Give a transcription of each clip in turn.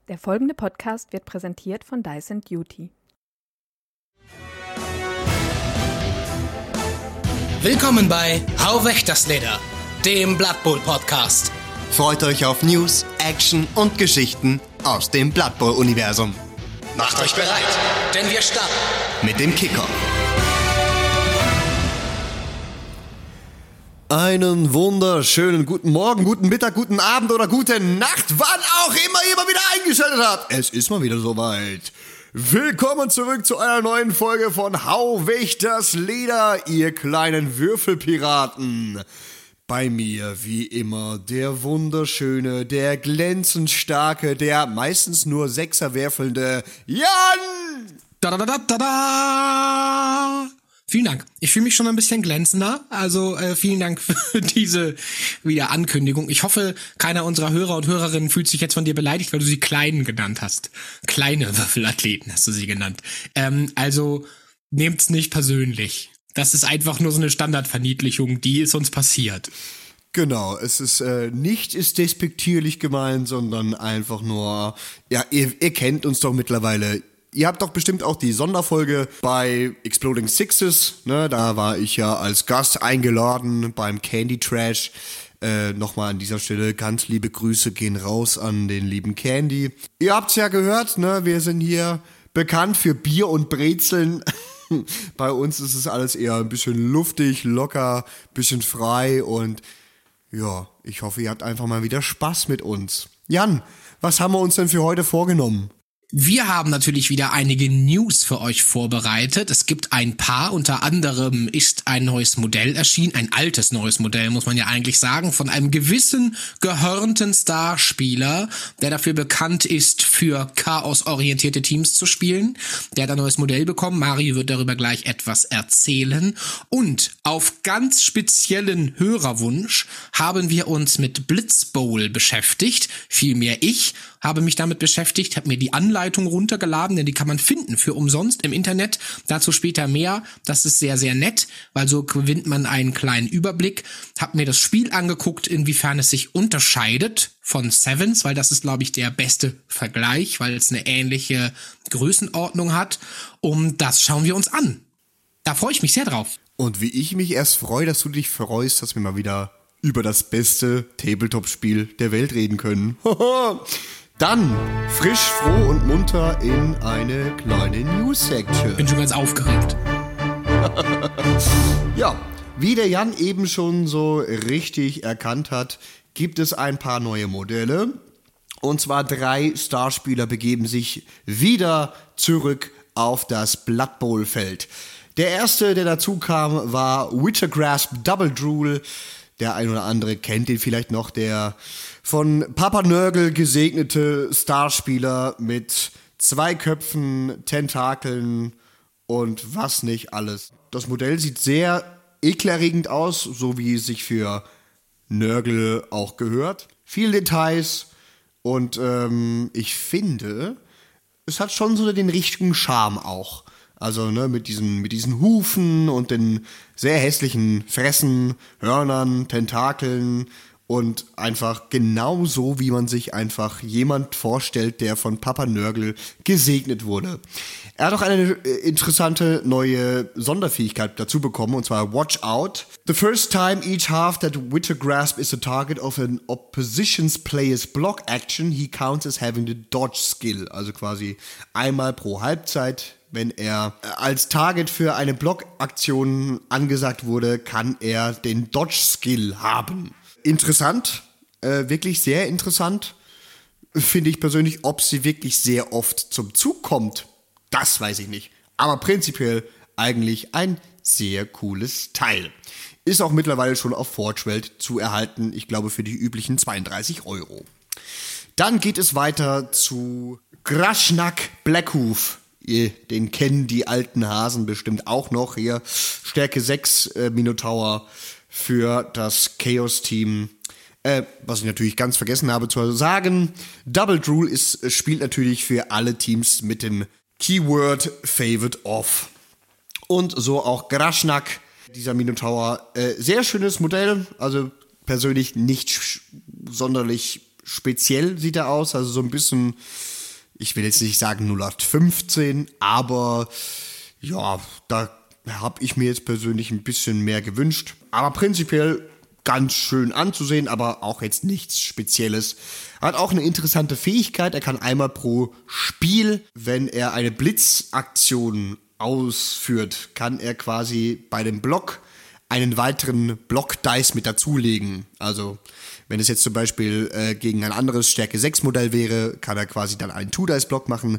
Der folgende Podcast wird präsentiert von Dyson Duty. Willkommen bei Hau weg das Leder, dem Blood Bowl Podcast. Freut euch auf News, Action und Geschichten aus dem Blood Bowl Universum. Macht euch bereit, denn wir starten mit dem Kicker. Einen wunderschönen guten Morgen, guten Mittag, guten Abend oder gute Nacht, wann auch immer ihr mal wieder eingeschaltet habt. Es ist mal wieder soweit. Willkommen zurück zu einer neuen Folge von Hau weg das Leder, ihr kleinen Würfelpiraten. Bei mir, wie immer, der wunderschöne, der glänzend starke, der meistens nur Sechser werfelnde Jan! Da. Vielen Dank. Ich fühle mich schon ein bisschen glänzender. Also vielen Dank für diese Ankündigung. Ich hoffe, keiner unserer Hörer und Hörerinnen fühlt sich jetzt von dir beleidigt, weil du sie Kleinen genannt hast. Kleine Würfelathleten hast du sie genannt. Also nehmt's nicht persönlich. Das ist einfach nur so eine Standardverniedlichung, die ist uns passiert. Genau, es ist nicht ist despektierlich gemeint, sondern einfach nur, ja, ihr kennt uns doch mittlerweile. Ihr habt doch bestimmt auch die Sonderfolge bei Exploding Sixes, ne? Da war ich ja als Gast eingeladen beim Candy Trash. Nochmal an dieser Stelle ganz liebe Grüße gehen raus an den lieben Candy. Ihr habt's ja gehört, ne? Wir sind hier bekannt für Bier und Brezeln. Bei uns ist es alles eher ein bisschen luftig, locker, bisschen frei und ja, ich hoffe, ihr habt einfach mal wieder Spaß mit uns. Jan, was haben wir uns denn für heute vorgenommen? Wir haben natürlich wieder einige News für euch vorbereitet. Es gibt ein paar, unter anderem ist ein neues Modell erschienen, ein altes neues Modell, muss man ja eigentlich sagen, von einem gewissen gehörnten Starspieler, der dafür bekannt ist, für chaosorientierte Teams zu spielen. Der hat ein neues Modell bekommen, Mario wird darüber gleich etwas erzählen. Und auf ganz speziellen Hörerwunsch haben wir uns mit Blitz Bowl beschäftigt, vielmehr ich habe mich damit beschäftigt, habe mir die Anleitung runtergeladen, denn die kann man finden für umsonst im Internet. Dazu später mehr. Das ist sehr, sehr nett, weil so gewinnt man einen kleinen Überblick. Habe mir das Spiel angeguckt, inwiefern es sich unterscheidet von Sevens, weil das ist, glaube ich, der beste Vergleich, weil es eine ähnliche Größenordnung hat. Und das schauen wir uns an. Da freue ich mich sehr drauf. Und wie ich mich erst freue, dass du dich freust, dass wir mal wieder über das beste Tabletop-Spiel der Welt reden können. Dann frisch, froh und munter in eine kleine News-Section. Bin schon ganz aufgeregt. Ja, wie der Jan eben schon so richtig erkannt hat, gibt es ein paar neue Modelle. Und zwar 3 Starspieler begeben sich wieder zurück auf das Blood Bowl-Feld. Der erste, der dazu kam, war Wittergrasp Double Drool. Der ein oder andere kennt den vielleicht noch, der von Papa Nörgel gesegnete Starspieler mit 2 Köpfen, Tentakeln und was nicht alles. Das Modell sieht sehr ekelerregend aus, so wie es sich für Nörgel auch gehört. Viele Details und ich finde, es hat schon so den richtigen Charme auch. Also ne, mit diesen Hufen und den sehr hässlichen Fressen, Hörnern, Tentakeln und einfach genau so, wie man sich einfach jemand vorstellt, der von Papa Nörgel gesegnet wurde. Er hat auch eine interessante neue Sonderfähigkeit dazu bekommen, und zwar Watch Out. The first time each half that Wittergrasp is the target of an opposition's player's block action, he counts as having the dodge skill. Also quasi einmal pro Halbzeit. Wenn er als Target für eine Blockaktion angesagt wurde, kann er den Dodge-Skill haben. Interessant, wirklich sehr interessant. Finde ich persönlich, ob sie wirklich sehr oft zum Zug kommt, das weiß ich nicht. Aber prinzipiell eigentlich ein sehr cooles Teil. Ist auch mittlerweile schon auf Forge World zu erhalten, ich glaube für die üblichen 32 €. Dann geht es weiter zu Graschnak Blackhoof. Den kennen die alten Hasen bestimmt auch noch. Hier Stärke 6 Minotaur für das Chaos-Team. Was ich natürlich ganz vergessen habe zu sagen. Double Drool spielt natürlich für alle Teams mit dem Keyword Favorite Off. Und so auch Graschnak, dieser Minotaur. Sehr schönes Modell. Also persönlich nicht sonderlich speziell sieht er aus. Also so ein bisschen ich will jetzt nicht sagen 0815, aber ja, da habe ich mir jetzt persönlich ein bisschen mehr gewünscht. Aber prinzipiell ganz schön anzusehen, aber auch jetzt nichts Spezielles. Hat auch eine interessante Fähigkeit. Er kann einmal pro Spiel, wenn er eine Blitzaktion ausführt, kann er quasi bei dem Block einen weiteren Block-Dice mit dazulegen. Also wenn es jetzt zum Beispiel gegen ein anderes Stärke 6 Modell wäre, kann er quasi dann einen 2-Dice-Block machen,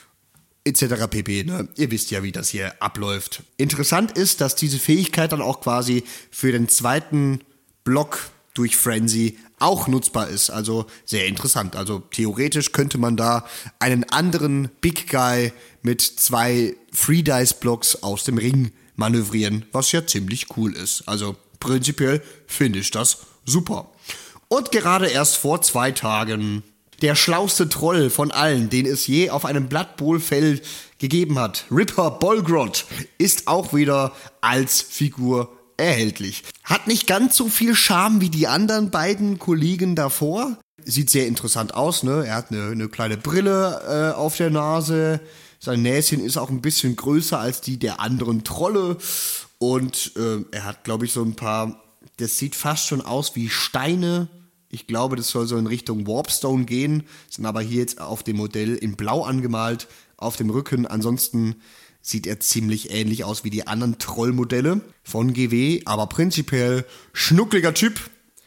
etc. pp. Ne? Ihr wisst ja, wie das hier abläuft. Interessant ist, dass diese Fähigkeit dann auch quasi für den zweiten Block durch Frenzy auch nutzbar ist. Also sehr interessant. Also theoretisch könnte man da einen anderen Big Guy mit 2 Free-Dice-Blocks aus dem Ring manövrieren, was ja ziemlich cool ist. Also prinzipiell finde ich das super. Und gerade erst vor 2 Tagen der schlauste Troll von allen, den es je auf einem Blood Bowl-Feld gegeben hat, Ripper Bolgrot, ist auch wieder als Figur erhältlich. Hat nicht ganz so viel Charme wie die anderen beiden Kollegen davor. Sieht sehr interessant aus, ne? Er hat eine kleine Brille auf der Nase. Sein Näschen ist auch ein bisschen größer als die der anderen Trolle. Und er hat, glaube ich, so ein paar, das sieht fast schon aus wie Steine. Ich glaube, das soll so in Richtung Warpstone gehen. Sind aber hier jetzt auf dem Modell in Blau angemalt, auf dem Rücken. Ansonsten sieht er ziemlich ähnlich aus wie die anderen Trollmodelle von GW. Aber prinzipiell schnuckliger Typ.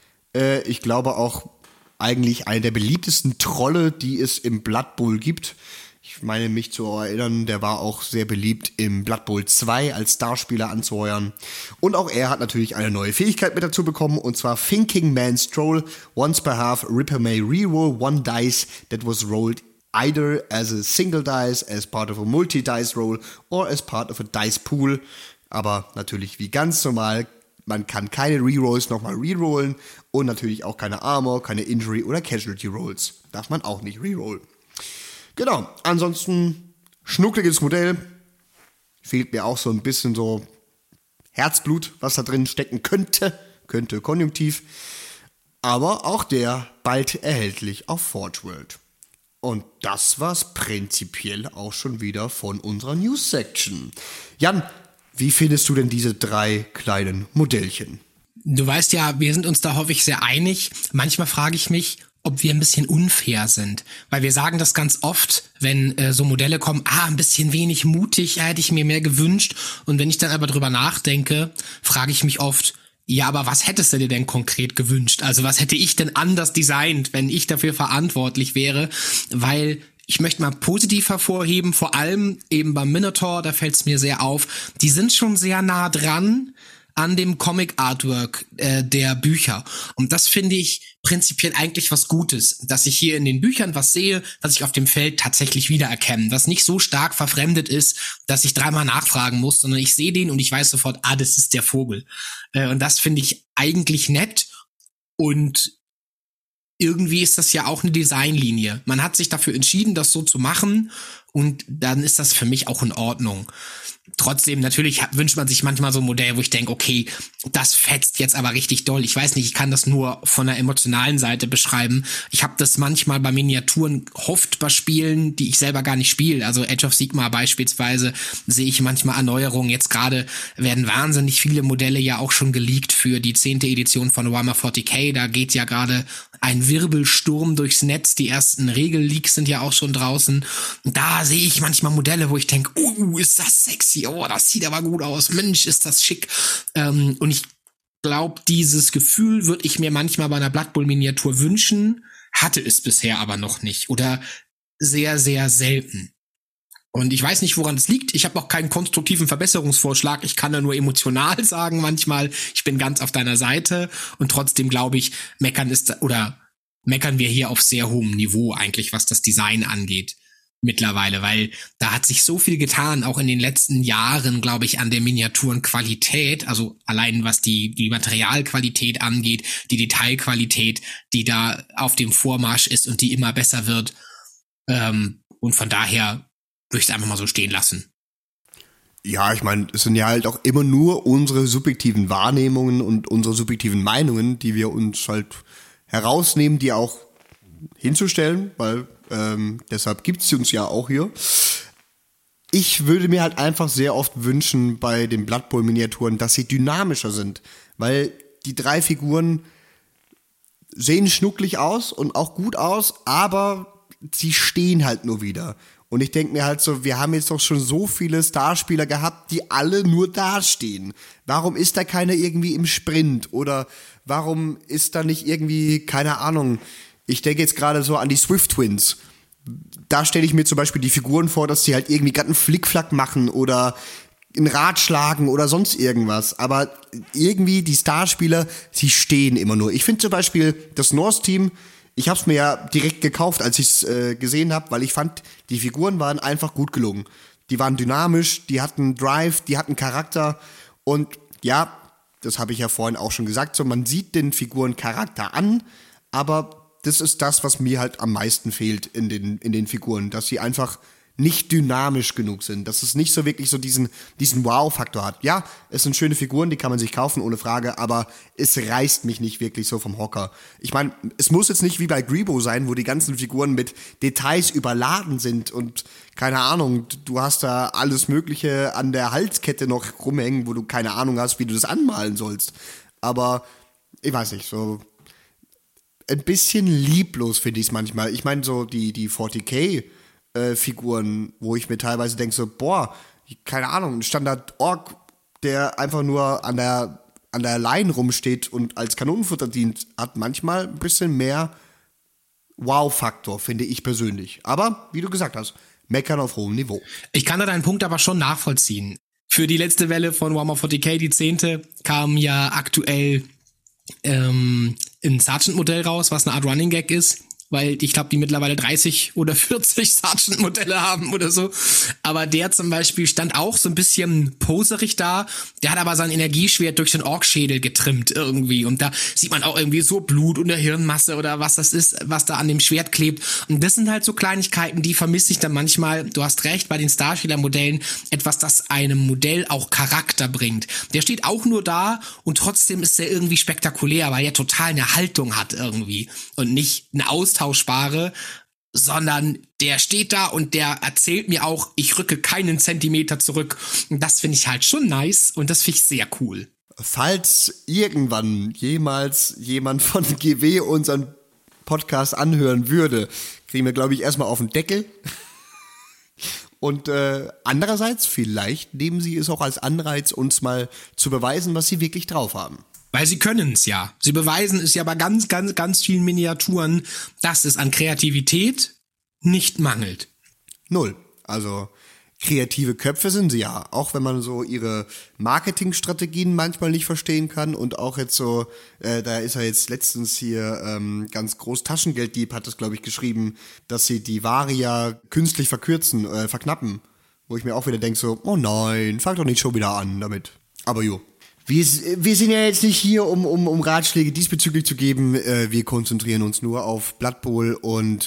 Ich glaube auch eigentlich einer der beliebtesten Trolle, die es im Blood Bowl gibt. Ich meine mich zu erinnern, der war auch sehr beliebt im Blood Bowl 2 als Starspieler anzuheuern. Und auch er hat natürlich eine neue Fähigkeit mit dazu bekommen, und zwar Thinking Man's Troll. Once per half, Ripper may reroll 1 dice that was rolled either as a single dice, as part of a multi-dice roll or as part of a dice pool. Aber natürlich wie ganz normal, man kann keine Rerolls nochmal rerollen und natürlich auch keine Armor, keine Injury oder Casualty Rolls. Darf man auch nicht rerollen. Genau, ansonsten schnuckliges Modell. Fehlt mir auch so ein bisschen so Herzblut, was da drin stecken könnte konjunktiv. Aber auch der bald erhältlich auf Forge World. Und das war's prinzipiell auch schon wieder von unserer News-Section. Jan, wie findest du denn diese 3 kleinen Modellchen? Du weißt ja, wir sind uns da häufig sehr einig. Manchmal frage ich mich, ob wir ein bisschen unfair sind. Weil wir sagen das ganz oft, wenn so Modelle kommen, ein bisschen wenig mutig, hätte ich mir mehr gewünscht. Und wenn ich dann aber drüber nachdenke, frage ich mich oft, ja, aber was hättest du dir denn konkret gewünscht? Also was hätte ich denn anders designt, wenn ich dafür verantwortlich wäre? Weil ich möchte mal positiv hervorheben, vor allem eben beim Minotaur, da fällt es mir sehr auf, die sind schon sehr nah dran an dem Comic-Artwork der Bücher. Und das finde ich prinzipiell eigentlich was Gutes, dass ich hier in den Büchern was sehe, was ich auf dem Feld tatsächlich wiedererkenne, was nicht so stark verfremdet ist, dass ich 3-mal nachfragen muss, sondern ich sehe den und ich weiß sofort, das ist der Vogel. Und das finde ich eigentlich nett, und irgendwie ist das ja auch eine Designlinie. Man hat sich dafür entschieden, das so zu machen, und dann ist das für mich auch in Ordnung. Trotzdem, natürlich wünscht man sich manchmal so ein Modell, wo ich denke, okay, das fetzt jetzt aber richtig doll. Ich weiß nicht, ich kann das nur von der emotionalen Seite beschreiben. Ich habe das manchmal bei Miniaturen oft bei Spielen, die ich selber gar nicht spiele. Also Age of Sigmar beispielsweise sehe ich manchmal Erneuerungen. Jetzt gerade werden wahnsinnig viele Modelle ja auch schon geleakt für die 10. Edition von Warhammer 40k. Da geht ja gerade ein Wirbelsturm durchs Netz. Die ersten Regelleaks sind ja auch schon draußen. Und da sehe ich manchmal Modelle, wo ich denke, ist das sexy, das sieht aber gut aus, Mensch, ist das schick. Und ich glaube, dieses Gefühl würde ich mir manchmal bei einer Blood Bowl Miniatur wünschen, hatte es bisher aber noch nicht oder sehr, sehr selten. Und ich weiß nicht, woran es liegt. Ich habe auch keinen konstruktiven Verbesserungsvorschlag. Ich kann da nur emotional sagen manchmal, ich bin ganz auf deiner Seite, und trotzdem glaube ich, meckern wir hier auf sehr hohem Niveau eigentlich, was das Design angeht. Mittlerweile, weil da hat sich so viel getan, auch in den letzten Jahren, glaube ich, an der Miniaturenqualität, also allein was die Materialqualität angeht, die Detailqualität, die da auf dem Vormarsch ist und die immer besser wird. Und von daher würde ich es einfach mal so stehen lassen. Ja, ich meine, es sind ja halt auch immer nur unsere subjektiven Wahrnehmungen und unsere subjektiven Meinungen, die wir uns halt herausnehmen, die auch hinzustellen, weil Deshalb gibt's sie uns ja auch hier. Ich würde mir halt einfach sehr oft wünschen bei den Blood Bowl Miniaturen, dass sie dynamischer sind. Weil die 3 Figuren sehen schnucklig aus und auch gut aus, aber sie stehen halt nur wieder. Und ich denke mir halt so, wir haben jetzt doch schon so viele Starspieler gehabt, die alle nur dastehen. Warum ist da keiner irgendwie im Sprint? Oder warum ist da nicht irgendwie, keine Ahnung, ich denke jetzt gerade so an die Swift Twins. Da stelle ich mir zum Beispiel die Figuren vor, dass sie halt irgendwie gerade einen Flickflack machen oder ein Rad schlagen oder sonst irgendwas. Aber irgendwie die Starspieler, sie stehen immer nur. Ich finde zum Beispiel das Norse-Team, ich habe es mir ja direkt gekauft, als ich es gesehen habe, weil ich fand, die Figuren waren einfach gut gelungen. Die waren dynamisch, die hatten Drive, die hatten Charakter. Und ja, das habe ich ja vorhin auch schon gesagt, so man sieht den Figuren Charakter an, aber das ist das, was mir halt am meisten fehlt in den Figuren, dass sie einfach nicht dynamisch genug sind, dass es nicht so wirklich so diesen Wow-Faktor hat. Ja, es sind schöne Figuren, die kann man sich kaufen, ohne Frage, aber es reißt mich nicht wirklich so vom Hocker. Ich meine, es muss jetzt nicht wie bei Greebo sein, wo die ganzen Figuren mit Details überladen sind und keine Ahnung, du hast da alles Mögliche an der Halskette noch rumhängen, wo du keine Ahnung hast, wie du das anmalen sollst. Aber ich weiß nicht, so ein bisschen lieblos finde ich es manchmal. Ich meine, so die 40k Figuren, wo ich mir teilweise denke, so, boah, keine Ahnung, ein Standard-Ork, der einfach nur an der Line rumsteht und als Kanonenfutter dient, hat manchmal ein bisschen mehr Wow-Faktor, finde ich persönlich. Aber, wie du gesagt hast, meckern auf hohem Niveau. Ich kann da deinen Punkt aber schon nachvollziehen. Für die letzte Welle von Warhammer 40k, die 10., kam ja aktuell ein Sergeant-Modell raus, was eine Art Running Gag ist, weil ich glaube, die mittlerweile 30 oder 40 Sergeant-Modelle haben oder so. Aber der zum Beispiel stand auch so ein bisschen poserig da. Der hat aber sein Energieschwert durch den Orkschädel getrimmt irgendwie. Und da sieht man auch irgendwie so Blut und der Hirnmasse oder was das ist, was da an dem Schwert klebt. Und das sind halt so Kleinigkeiten, die vermisse ich dann manchmal. Du hast recht, bei den Starspieler-Modellen etwas, das einem Modell auch Charakter bringt. Der steht auch nur da und trotzdem ist er irgendwie spektakulär, weil er total eine Haltung hat irgendwie. Und nicht eine austauschbare, sondern der steht da und der erzählt mir auch, ich rücke keinen Zentimeter zurück. Und das finde ich halt schon nice und das finde ich sehr cool. Falls irgendwann jemals jemand von GW unseren Podcast anhören würde, kriegen wir, glaube ich, erstmal auf den Deckel. Und andererseits, vielleicht nehmen sie es auch als Anreiz, uns mal zu beweisen, was sie wirklich drauf haben. Weil sie können es ja. Sie beweisen es ja bei ganz, ganz, ganz vielen Miniaturen, dass es an Kreativität nicht mangelt. Null. Also kreative Köpfe sind sie ja. Auch wenn man so ihre Marketingstrategien manchmal nicht verstehen kann und auch jetzt so, da ist ja jetzt letztens hier ganz groß Taschengelddieb hat das, glaube ich, geschrieben, dass sie die Varia künstlich verknappen. Wo ich mir auch wieder denke so, oh nein, fang doch nicht schon wieder an damit. Aber jo. Wir sind ja jetzt nicht hier, um Ratschläge diesbezüglich zu geben. Wir konzentrieren uns nur auf Blood Bowl und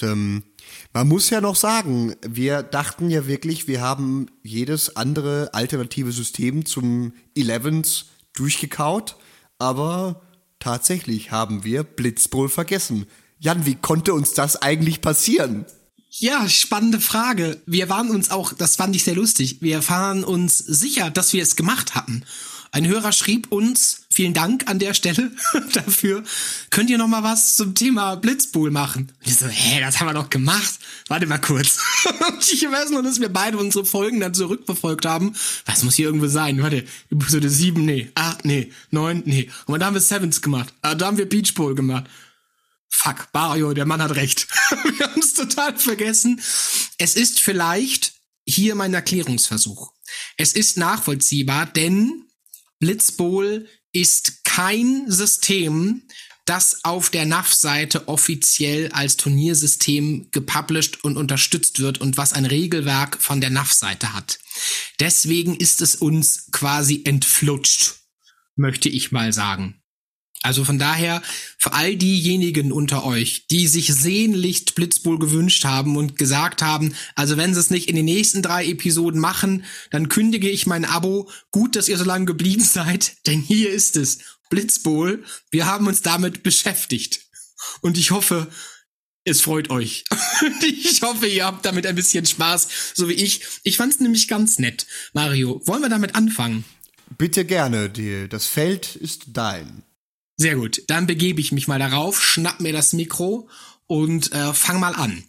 man muss ja noch sagen, wir dachten ja wirklich, wir haben jedes andere alternative System zum 11s durchgekaut, aber tatsächlich haben wir Blitz Bowl vergessen. Jan, wie konnte uns das eigentlich passieren? Ja, spannende Frage. Wir waren uns auch, das fand ich sehr lustig, wir waren uns sicher, dass wir es gemacht hatten. Ein Hörer schrieb uns, vielen Dank an der Stelle dafür, könnt ihr noch mal was zum Thema Blitz Bowl machen? Und ich so, das haben wir doch gemacht. Warte mal kurz. Ich weiß nur, dass wir beide unsere Folgen dann zurückverfolgt haben. Was muss hier irgendwo sein? Warte, Episode 7, nee, 8, nee, 9, nee. Und dann haben wir Sevens gemacht. Da haben wir Beach Bowl gemacht. Fuck, Mario, der Mann hat recht. Wir haben es total vergessen. Es ist vielleicht hier mein Erklärungsversuch. Es ist nachvollziehbar, denn Blitz Bowl ist kein System, das auf der NAF-Seite offiziell als Turniersystem gepublished und unterstützt wird und was ein Regelwerk von der NAF-Seite hat. Deswegen ist es uns quasi entflutscht, möchte ich mal sagen. Also von daher, für all diejenigen unter euch, die sich sehnlichst Blitz Bowl gewünscht haben und gesagt haben, also wenn sie es nicht in den nächsten 3 Episoden machen, dann kündige ich mein Abo. Gut, dass ihr so lange geblieben seid, denn hier ist es. Blitz Bowl, wir haben uns damit beschäftigt. Und ich hoffe, Es freut euch. Ich hoffe, ihr habt damit ein bisschen Spaß, so wie ich. Ich fand's nämlich ganz nett. Mario, wollen wir damit anfangen? Bitte gerne, das Feld ist dein. Sehr gut, dann begebe ich mich mal darauf, schnapp mir das Mikro und fang mal an.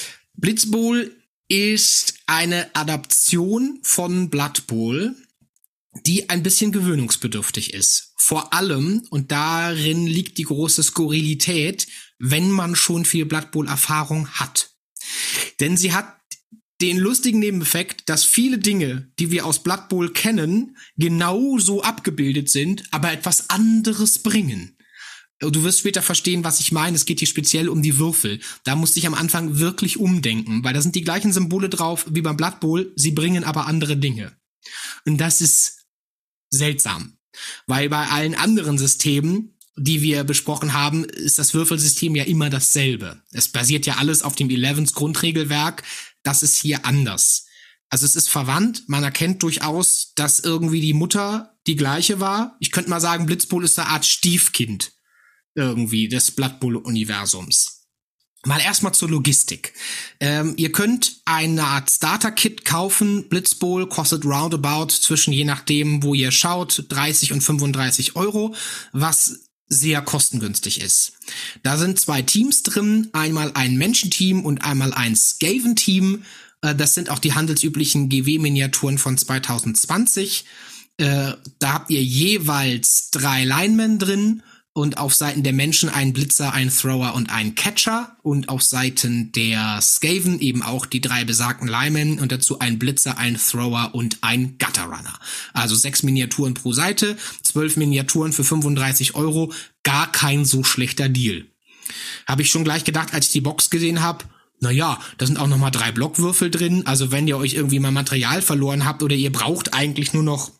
Blitzball ist eine Adaption von Blood Bowl, die ein bisschen gewöhnungsbedürftig ist. Vor allem, und darin liegt die große Skurrilität, wenn man schon viel Blood Bowl Erfahrung hat. Denn sie hat den lustigen Nebeneffekt, dass viele Dinge, die wir aus Blood Bowl kennen, genauso abgebildet sind, aber etwas anderes bringen. Du wirst später verstehen, was ich meine. Es geht hier speziell um die Würfel. Da musste ich am Anfang wirklich umdenken, weil da sind die gleichen Symbole drauf wie beim Blood Bowl, sie bringen aber andere Dinge. Und das ist seltsam, weil bei allen anderen Systemen, die wir besprochen haben, ist das Würfelsystem ja immer dasselbe. Es basiert ja alles auf dem 11s Grundregelwerk. Das ist hier anders. Also es ist verwandt. Man erkennt durchaus, dass irgendwie die Mutter die gleiche war. Ich könnte mal sagen, Blitzball ist eine Art Stiefkind irgendwie des Blood Bowl Universums. Mal erstmal zur Logistik. Ihr könnt eine Art Starter-Kit kaufen. Blitzball kostet roundabout zwischen, je nachdem, wo ihr schaut, 30 und 35 €, was sehr kostengünstig ist. Da sind 2 Teams drin, einmal ein Menschenteam und einmal ein Skaven-Team. Das sind auch die handelsüblichen GW-Miniaturen von 2020. Da habt ihr jeweils 3 Linemen drin und auf Seiten der Menschen einen Blitzer, einen Thrower und einen Catcher und auf Seiten der Skaven eben auch die 3 besagten Linemen und dazu ein Blitzer, ein Thrower und ein Gutterrunner. Also 6 Miniaturen pro Seite, 12 Miniaturen für 35 €, gar kein so schlechter Deal. Habe ich schon gleich gedacht, als ich die Box gesehen habe, naja, da sind auch nochmal 3 Blockwürfel drin, also wenn ihr euch irgendwie mal Material verloren habt oder ihr braucht eigentlich nur noch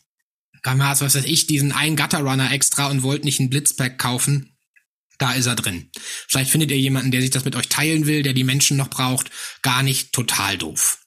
was weiß ich, diesen einen Gutterrunner extra und wollt nicht einen Blitzpack kaufen, da ist er drin. Vielleicht findet ihr jemanden, der sich das mit euch teilen will, der die Menschen noch braucht. Gar nicht total doof.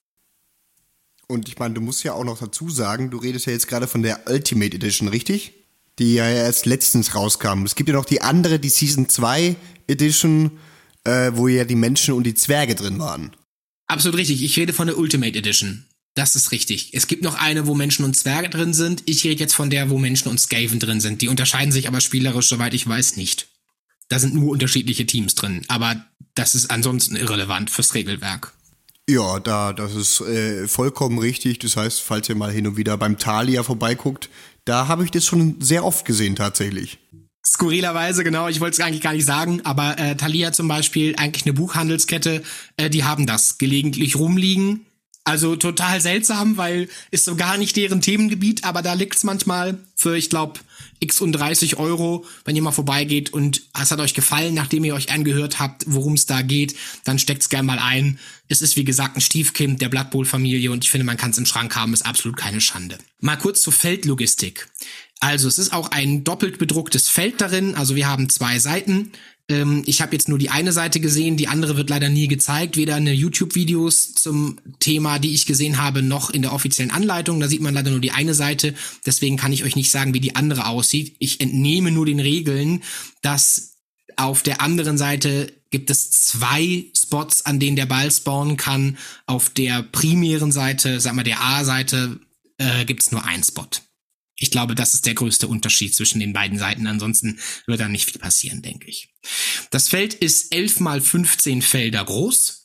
Und ich meine, du musst ja auch noch dazu sagen, du redest ja jetzt gerade von der Ultimate Edition, richtig? Die ja erst letztens rauskam. Es gibt ja noch die andere, die Season 2 Edition, wo ja die Menschen und die Zwerge drin waren. Absolut richtig, ich rede von der Ultimate Edition. Das ist richtig. Es gibt noch eine, wo Menschen und Zwerge drin sind. Ich rede jetzt von der, wo Menschen und Skaven drin sind. Die unterscheiden sich aber spielerisch, soweit ich weiß, nicht. Da sind nur unterschiedliche Teams drin. Aber das ist ansonsten irrelevant fürs Regelwerk. Ja, das ist vollkommen richtig. Das heißt, falls ihr mal hin und wieder beim Thalia vorbeiguckt, da habe ich das schon sehr oft gesehen tatsächlich. Skurrilerweise, genau, ich wollte es eigentlich gar nicht sagen, aber Thalia zum Beispiel, eigentlich eine Buchhandelskette, die haben das gelegentlich rumliegen. Also total seltsam, weil ist so gar nicht deren Themengebiet, aber da liegt's manchmal für, ich glaube, x und 30 €, wenn ihr mal vorbeigeht und es hat euch gefallen, nachdem ihr euch angehört habt, worum es da geht, dann steckt's gerne mal ein. Es ist, wie gesagt, ein Stiefkind der Blood Bowl Familie und ich finde, man kann es im Schrank haben, ist absolut keine Schande. Mal kurz zur Feldlogistik. Also es ist auch ein doppelt bedrucktes Feld darin, also wir haben 2 Seiten. Ich habe jetzt nur die eine Seite gesehen, die andere wird leider nie gezeigt, weder in den YouTube-Videos zum Thema, die ich gesehen habe, noch in der offiziellen Anleitung. Da sieht man leider nur die eine Seite, deswegen kann ich euch nicht sagen, wie die andere aussieht. Ich entnehme nur den Regeln, dass auf der anderen Seite gibt es 2 Spots, an denen der Ball spawnen kann. Auf der primären Seite, sagen wir der A-Seite, gibt es nur einen Spot. Ich glaube, das ist der größte Unterschied zwischen den beiden Seiten. Ansonsten wird da nicht viel passieren, denke ich. Das Feld ist 11 mal 15 Felder groß.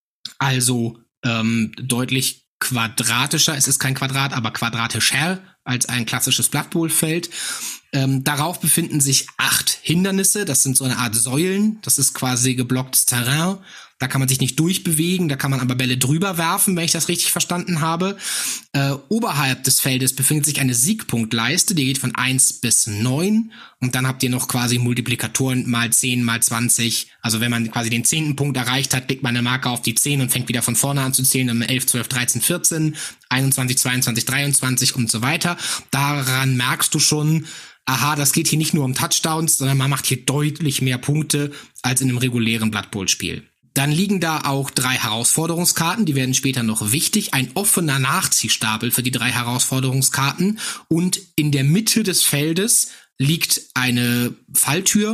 Also deutlich quadratischer. Es ist kein Quadrat, aber quadratischer als ein klassisches Blood Bowl Feld. Darauf befinden sich 8 Hindernisse. Das sind so eine Art Säulen. Das ist quasi geblocktes Terrain. Da kann man sich nicht durchbewegen, da kann man aber Bälle drüber werfen, wenn ich das richtig verstanden habe. Oberhalb des Feldes befindet sich eine Siegpunktleiste, die geht von 1 bis 9. Und dann habt ihr noch quasi Multiplikatoren mal 10, mal 20. Also wenn man quasi den 10. Punkt erreicht hat, legt man eine Marke auf die 10 und fängt wieder von vorne an zu zählen. Dann 11, 12, 13, 14, 21, 22, 23 und so weiter. Daran merkst du schon, aha, das geht hier nicht nur um Touchdowns, sondern man macht hier deutlich mehr Punkte als in einem regulären Blood Bowl Spiel. Dann liegen da auch 3 Herausforderungskarten, die werden später noch wichtig. Ein offener Nachziehstapel für die 3 Herausforderungskarten. Und in der Mitte des Feldes liegt eine Falltür,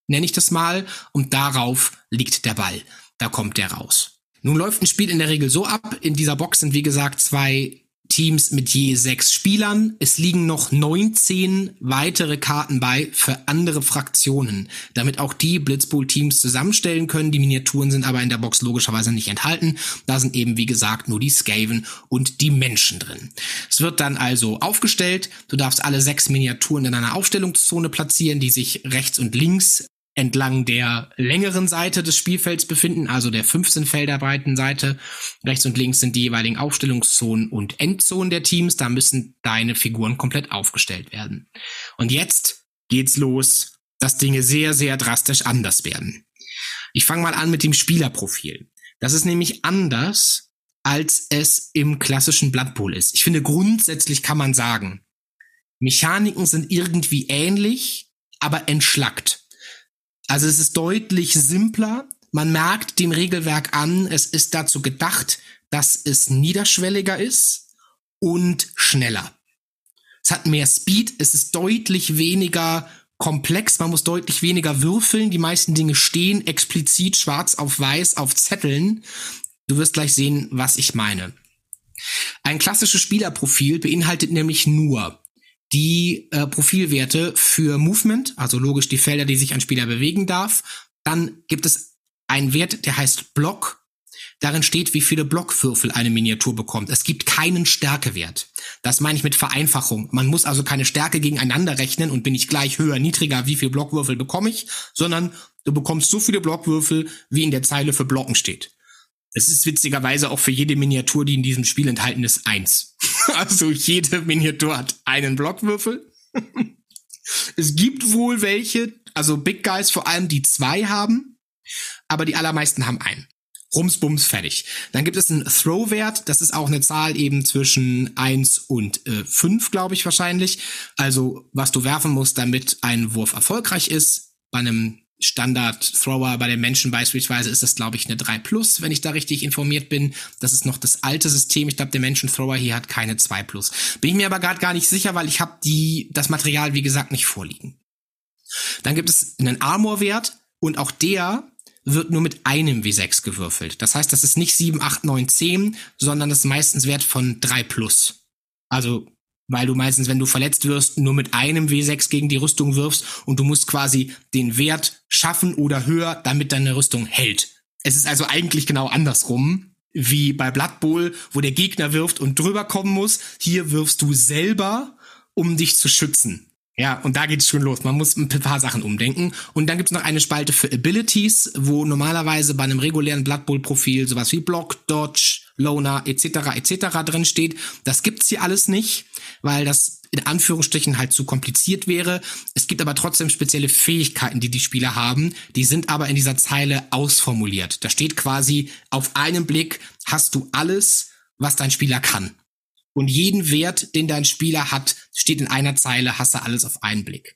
nenne ich das mal, und darauf liegt der Ball. Da kommt der raus. Nun läuft ein Spiel in der Regel so ab. In dieser Box sind, wie gesagt, 2 Teams mit je 6 Spielern. Es liegen noch 19 weitere Karten bei für andere Fraktionen, damit auch die Blitzbowl-Teams zusammenstellen können. Die Miniaturen sind aber in der Box logischerweise nicht enthalten. Da sind eben, wie gesagt, nur die Skaven und die Menschen drin. Es wird dann also aufgestellt. Du darfst alle 6 Miniaturen in einer Aufstellungszone platzieren, die sich rechts und links entlang der längeren Seite des Spielfelds befinden, also der 15 Felder breiten Seite. Rechts und links sind die jeweiligen Aufstellungszonen und Endzonen der Teams. Da müssen deine Figuren komplett aufgestellt werden. Und jetzt geht's los, dass Dinge sehr, sehr drastisch anders werden. Ich fange mal an mit dem Spielerprofil. Das ist nämlich anders, als es im klassischen Blood Bowl ist. Ich finde, grundsätzlich kann man sagen, Mechaniken sind irgendwie ähnlich, aber entschlackt. Also es ist deutlich simpler. Man merkt dem Regelwerk an, es ist dazu gedacht, dass es niederschwelliger ist und schneller. Es hat mehr Speed, es ist deutlich weniger komplex, man muss deutlich weniger würfeln. Die meisten Dinge stehen explizit schwarz auf weiß auf Zetteln. Du wirst gleich sehen, was ich meine. Ein klassisches Spielerprofil beinhaltet nämlich nur die Profilwerte für Movement, also logisch die Felder, die sich ein Spieler bewegen darf. Dann gibt es einen Wert, der heißt Block. Darin steht, wie viele Blockwürfel eine Miniatur bekommt. Es gibt keinen Stärkewert. Das meine ich mit Vereinfachung. Man muss also keine Stärke gegeneinander rechnen und bin ich gleich höher, niedriger, wie viele Blockwürfel bekomme ich, sondern du bekommst so viele Blockwürfel, wie in der Zeile für Blocken steht. Es ist witzigerweise auch für jede Miniatur, die in diesem Spiel enthalten ist, 1. Also jede Miniatur hat einen Blockwürfel. Es gibt wohl welche, also Big Guys vor allem, die 2 haben, aber die allermeisten haben einen. Rums, bums, fertig. Dann gibt es einen Throw-Wert, das ist auch eine Zahl eben zwischen 1 und 5, glaube ich wahrscheinlich. Also was du werfen musst, damit ein Wurf erfolgreich ist. Bei einem Standard-Thrower, bei den Menschen beispielsweise ist das, glaube ich, eine 3+, wenn ich da richtig informiert bin. Das ist noch das alte System. Ich glaube, der Menschen-Thrower hier hat keine 2+. Bin ich mir aber gerade gar nicht sicher, weil ich habe das Material, wie gesagt, nicht vorliegen. Dann gibt es einen Armor-Wert und auch der wird nur mit einem W6 gewürfelt. Das heißt, das ist nicht 7, 8, 9, 10, sondern das ist meistens Wert von 3+. Also weil du meistens, wenn du verletzt wirst, nur mit einem W6 gegen die Rüstung wirfst und du musst quasi den Wert schaffen oder höher, damit deine Rüstung hält. Es ist also eigentlich genau andersrum, wie bei Blood Bowl, wo der Gegner wirft und drüber kommen muss. Hier wirfst du selber, um dich zu schützen. Ja, und da geht's schon los. Man muss ein paar Sachen umdenken. Und dann gibt's noch eine Spalte für Abilities, wo normalerweise bei einem regulären Blood Bowl Profil sowas wie Block, Dodge, Loner etc. drin steht. Das gibt's hier alles nicht, weil das in Anführungsstrichen halt zu kompliziert wäre. Es gibt aber trotzdem spezielle Fähigkeiten, die die Spieler haben. Die sind aber in dieser Zeile ausformuliert. Da steht quasi, auf einen Blick hast du alles, was dein Spieler kann. Und jeden Wert, den dein Spieler hat, steht in einer Zeile, hast du alles auf einen Blick.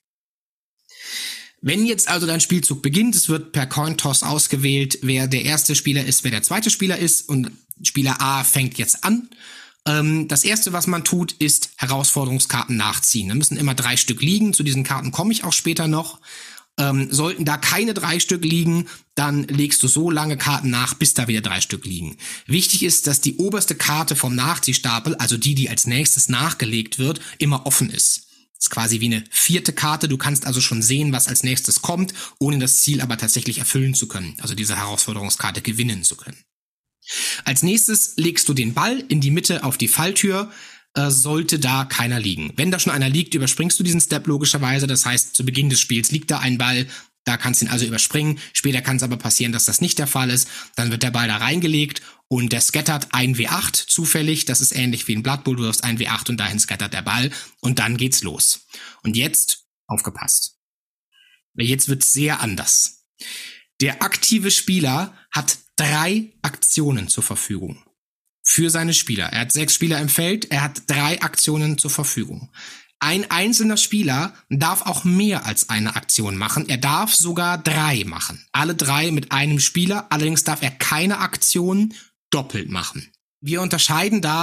Wenn jetzt also dein Spielzug beginnt, es wird per Cointoss ausgewählt, wer der erste Spieler ist, wer der zweite Spieler ist, und Spieler A fängt jetzt an. Das erste, was man tut, ist Herausforderungskarten nachziehen. Da müssen immer 3 Stück liegen. Zu diesen Karten komme ich auch später noch. Sollten da keine 3 Stück liegen, dann legst du so lange Karten nach, bis da wieder 3 Stück liegen. Wichtig ist, dass die oberste Karte vom Nachziehstapel, also die als nächstes nachgelegt wird, immer offen ist. Das ist quasi wie eine 4. Karte. Du kannst also schon sehen, was als nächstes kommt, ohne das Ziel aber tatsächlich erfüllen zu können, also diese Herausforderungskarte gewinnen zu können. Als nächstes legst du den Ball in die Mitte auf die Falltür, sollte da keiner liegen. Wenn da schon einer liegt, überspringst du diesen Step logischerweise. Das heißt, zu Beginn des Spiels liegt da ein Ball, da kannst du ihn also überspringen. Später kann es aber passieren, dass das nicht der Fall ist. Dann wird der Ball da reingelegt und der scattert ein W8 zufällig. Das ist ähnlich wie in Blood Bowl, du wirfst ein W8 und dahin scattert der Ball und dann geht's los. Und jetzt, aufgepasst. Jetzt wird's sehr anders. Der aktive Spieler hat 3 Aktionen zur Verfügung. Für seine Spieler. Er hat 6 Spieler im Feld, er hat 3 Aktionen zur Verfügung. Ein einzelner Spieler darf auch mehr als eine Aktion machen. Er darf sogar 3 machen. Alle 3 mit einem Spieler. Allerdings darf er keine Aktion doppelt machen. Wir unterscheiden da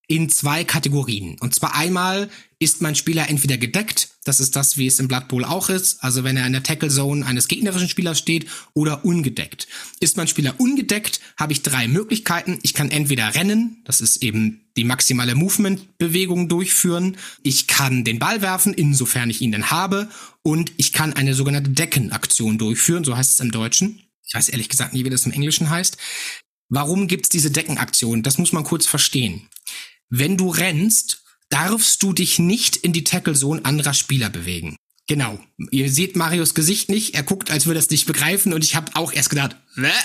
in 2 Kategorien. Und zwar einmal ist mein Spieler entweder gedeckt, das ist das, wie es im Blood Bowl auch ist, also wenn er in der Tackle Zone eines gegnerischen Spielers steht, oder ungedeckt. Ist mein Spieler ungedeckt, habe ich 3 Möglichkeiten. Ich kann entweder rennen, das ist eben die maximale Movement-Bewegung durchführen. Ich kann den Ball werfen, insofern ich ihn denn habe. Und ich kann eine sogenannte Deckenaktion durchführen, so heißt es im Deutschen. Ich weiß ehrlich gesagt nicht, wie das im Englischen heißt. Warum gibt's diese Deckenaktion? Das muss man kurz verstehen. Wenn du rennst, darfst du dich nicht in die Tackle-Zone anderer Spieler bewegen. Genau. Ihr seht Marios Gesicht nicht. Er guckt, als würde er es nicht begreifen. Und ich habe auch erst gedacht,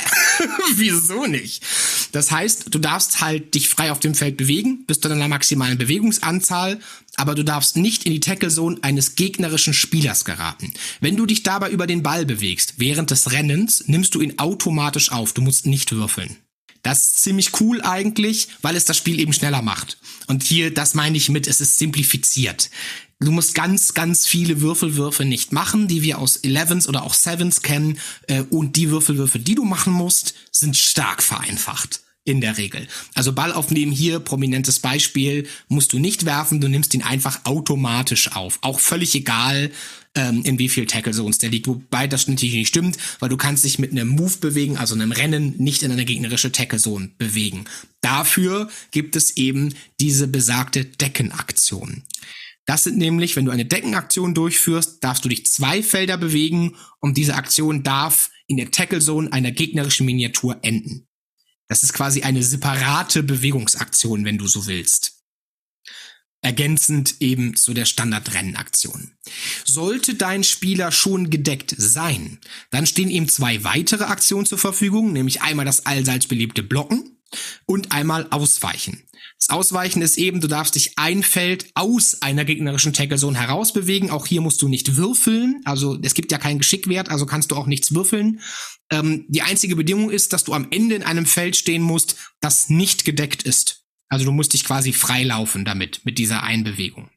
wieso nicht? Das heißt, du darfst halt dich frei auf dem Feld bewegen, bis zu einer maximalen Bewegungsanzahl. Aber du darfst nicht in die Tackle-Zone eines gegnerischen Spielers geraten. Wenn du dich dabei über den Ball bewegst, während des Rennens, nimmst du ihn automatisch auf. Du musst nicht würfeln. Das ist ziemlich cool eigentlich, weil es das Spiel eben schneller macht. Und hier, das meine ich mit, es ist simplifiziert. Du musst ganz, ganz viele Würfelwürfe nicht machen, die wir aus 11s oder auch 7s kennen. Und die Würfelwürfe, die du machen musst, sind stark vereinfacht. In der Regel. Also Ball aufnehmen hier, prominentes Beispiel, musst du nicht werfen, du nimmst ihn einfach automatisch auf. Auch völlig egal, in wie viel Tackle Zones der liegt. Wobei das natürlich nicht stimmt, weil du kannst dich mit einem Move bewegen, also einem Rennen, nicht in eine gegnerische Tackle Zone bewegen. Dafür gibt es eben diese besagte Deckenaktion. Das sind nämlich, wenn du eine Deckenaktion durchführst, darfst du dich 2 Felder bewegen und diese Aktion darf in der Tackle Zone einer gegnerischen Miniatur enden. Das ist quasi eine separate Bewegungsaktion, wenn du so willst. Ergänzend eben zu der Standard-Rennaktion. Sollte dein Spieler schon gedeckt sein, dann stehen ihm 2 weitere Aktionen zur Verfügung, nämlich einmal das allseits beliebte Blocken und einmal Ausweichen. Das Ausweichen ist eben, du darfst dich ein Feld aus einer gegnerischen Tackle-Zone herausbewegen. Auch hier musst du nicht würfeln. Also es gibt ja keinen Geschickwert, also kannst du auch nichts würfeln. Die einzige Bedingung ist, dass du am Ende in einem Feld stehen musst, das nicht gedeckt ist. Also du musst dich quasi freilaufen damit, mit dieser Einbewegung.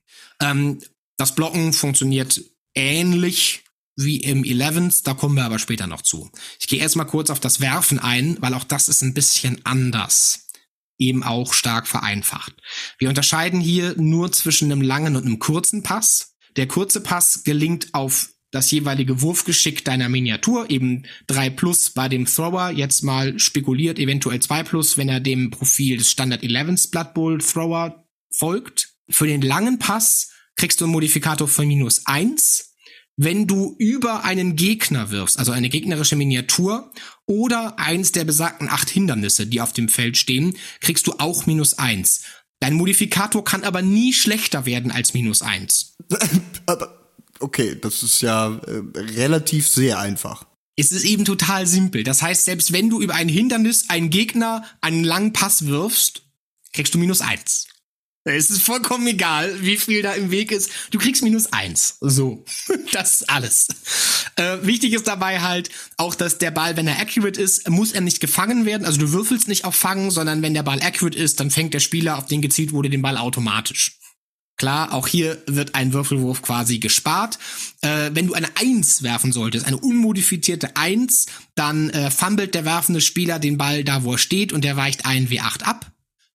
Das Blocken funktioniert ähnlich wie im 11s, da kommen wir aber später noch zu. Ich gehe erstmal kurz auf das Werfen ein, weil auch das ist ein bisschen anders. Eben auch stark vereinfacht. Wir unterscheiden hier nur zwischen einem langen und einem kurzen Pass. Der kurze Pass gelingt auf das jeweilige Wurfgeschick deiner Miniatur, eben 3+ bei dem Thrower, jetzt mal spekuliert, eventuell 2+, wenn er dem Profil des Standard 11s Blood Bowl Thrower folgt. Für den langen Pass kriegst du einen Modifikator von -1. Wenn du über einen Gegner wirfst, also eine gegnerische Miniatur oder eins der besagten 8 Hindernisse, die auf dem Feld stehen, kriegst du auch -1. Dein Modifikator kann aber nie schlechter werden als -1. Aber okay, das ist ja relativ sehr einfach. Es ist eben total simpel. Das heißt, selbst wenn du über ein Hindernis einen Gegner einen langen Pass wirfst, kriegst du -1. Es ist vollkommen egal, wie viel da im Weg ist. Du kriegst -1. So, das ist alles. Wichtig ist dabei halt auch, dass der Ball, wenn er accurate ist, muss er nicht gefangen werden. Also du würfelst nicht auf Fangen, sondern wenn der Ball accurate ist, dann fängt der Spieler, auf den gezielt wurde, den Ball automatisch. Klar, auch hier wird ein Würfelwurf quasi gespart. Wenn du eine 1 werfen solltest, eine unmodifizierte 1, dann fummelt der werfende Spieler den Ball da, wo er steht, und der weicht einen W8 ab.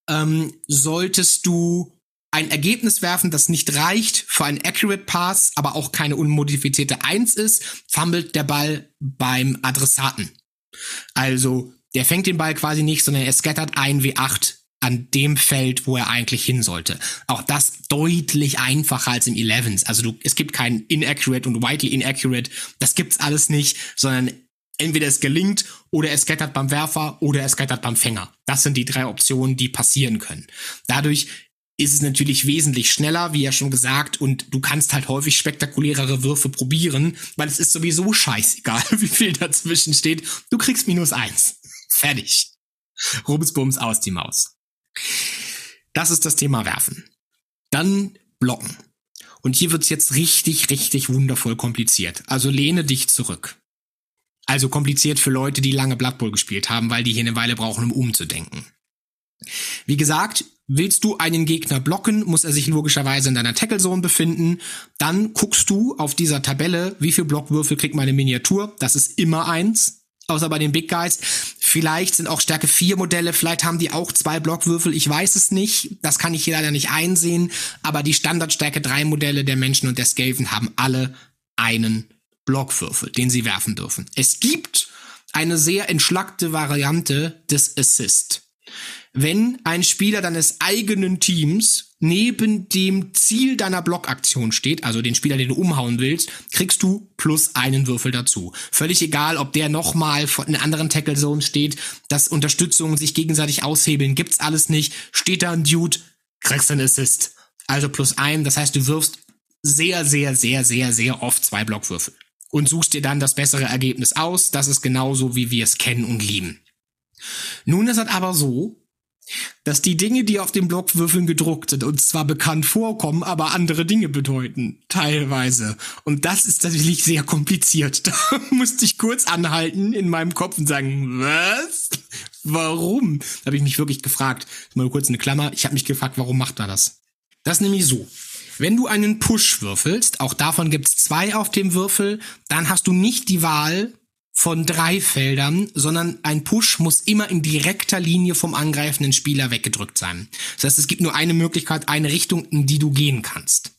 Solltest du ein Ergebnis werfen, das nicht reicht für einen Accurate Pass, aber auch keine unmodifizierte 1 ist, fummelt der Ball beim Adressaten. Also, der fängt den Ball quasi nicht, sondern er scattert ein W8 an dem Feld, wo er eigentlich hin sollte. Auch das deutlich einfacher als im 11s. Also es gibt kein Inaccurate und Widely Inaccurate. Das gibt's alles nicht, sondern entweder es gelingt oder es scattert beim Werfer oder es scattert beim Fänger. Das sind die 3 Optionen, die passieren können. Dadurch ist es natürlich wesentlich schneller, wie ja schon gesagt, und du kannst halt häufig spektakulärere Würfe probieren, weil es ist sowieso scheißegal, wie viel dazwischen steht. Du kriegst -1. Fertig. Rubensbums aus die Maus. Das ist das Thema Werfen. Dann Blocken. Und hier wird's jetzt richtig, richtig wundervoll kompliziert. Also lehne dich zurück. Also kompliziert für Leute, die lange Blood Bowl gespielt haben, weil die hier eine Weile brauchen, um umzudenken. Wie gesagt, willst du einen Gegner blocken, muss er sich logischerweise in deiner Tackle-Zone befinden. Dann guckst du auf dieser Tabelle, wie viel Blockwürfel kriegt meine Miniatur. Das ist immer 1. außer bei den Big Guys. Vielleicht sind auch Stärke 4 Modelle, vielleicht haben die auch 2 Blockwürfel, ich weiß es nicht. Das kann ich hier leider nicht einsehen. Aber die Standard-Stärke 3 Modelle der Menschen und der Skaven haben alle einen Blockwürfel, den sie werfen dürfen. Es gibt eine sehr entschlackte Variante des Assist. Wenn ein Spieler deines eigenen Teams neben dem Ziel deiner Blockaktion steht, also den Spieler, den du umhauen willst, kriegst du plus einen Würfel dazu. Völlig egal, ob der nochmal in anderen Tackle-Zones steht, dass Unterstützungen sich gegenseitig aushebeln, gibt's alles nicht. Steht da ein Dude, kriegst einen Assist. Also plus einen, das heißt, du wirfst sehr, sehr, sehr, sehr, sehr oft 2 Blockwürfel. Und suchst dir dann das bessere Ergebnis aus. Das ist genauso, wie wir es kennen und lieben. Nun ist es aber so, dass die Dinge, die auf den Blockwürfeln gedruckt sind, uns zwar bekannt vorkommen, aber andere Dinge bedeuten, teilweise. Und das ist natürlich sehr kompliziert. Da musste ich kurz anhalten in meinem Kopf und sagen, was? Warum? Da habe ich mich wirklich gefragt. Mal kurz eine Klammer. Ich habe mich gefragt, warum macht er das? Das ist nämlich so. Wenn du einen Push würfelst, auch davon gibt's 2 auf dem Würfel, dann hast du nicht die Wahl von 3 Feldern, sondern ein Push muss immer in direkter Linie vom angreifenden Spieler weggedrückt sein. Das heißt, es gibt nur eine Möglichkeit, eine Richtung, in die du gehen kannst.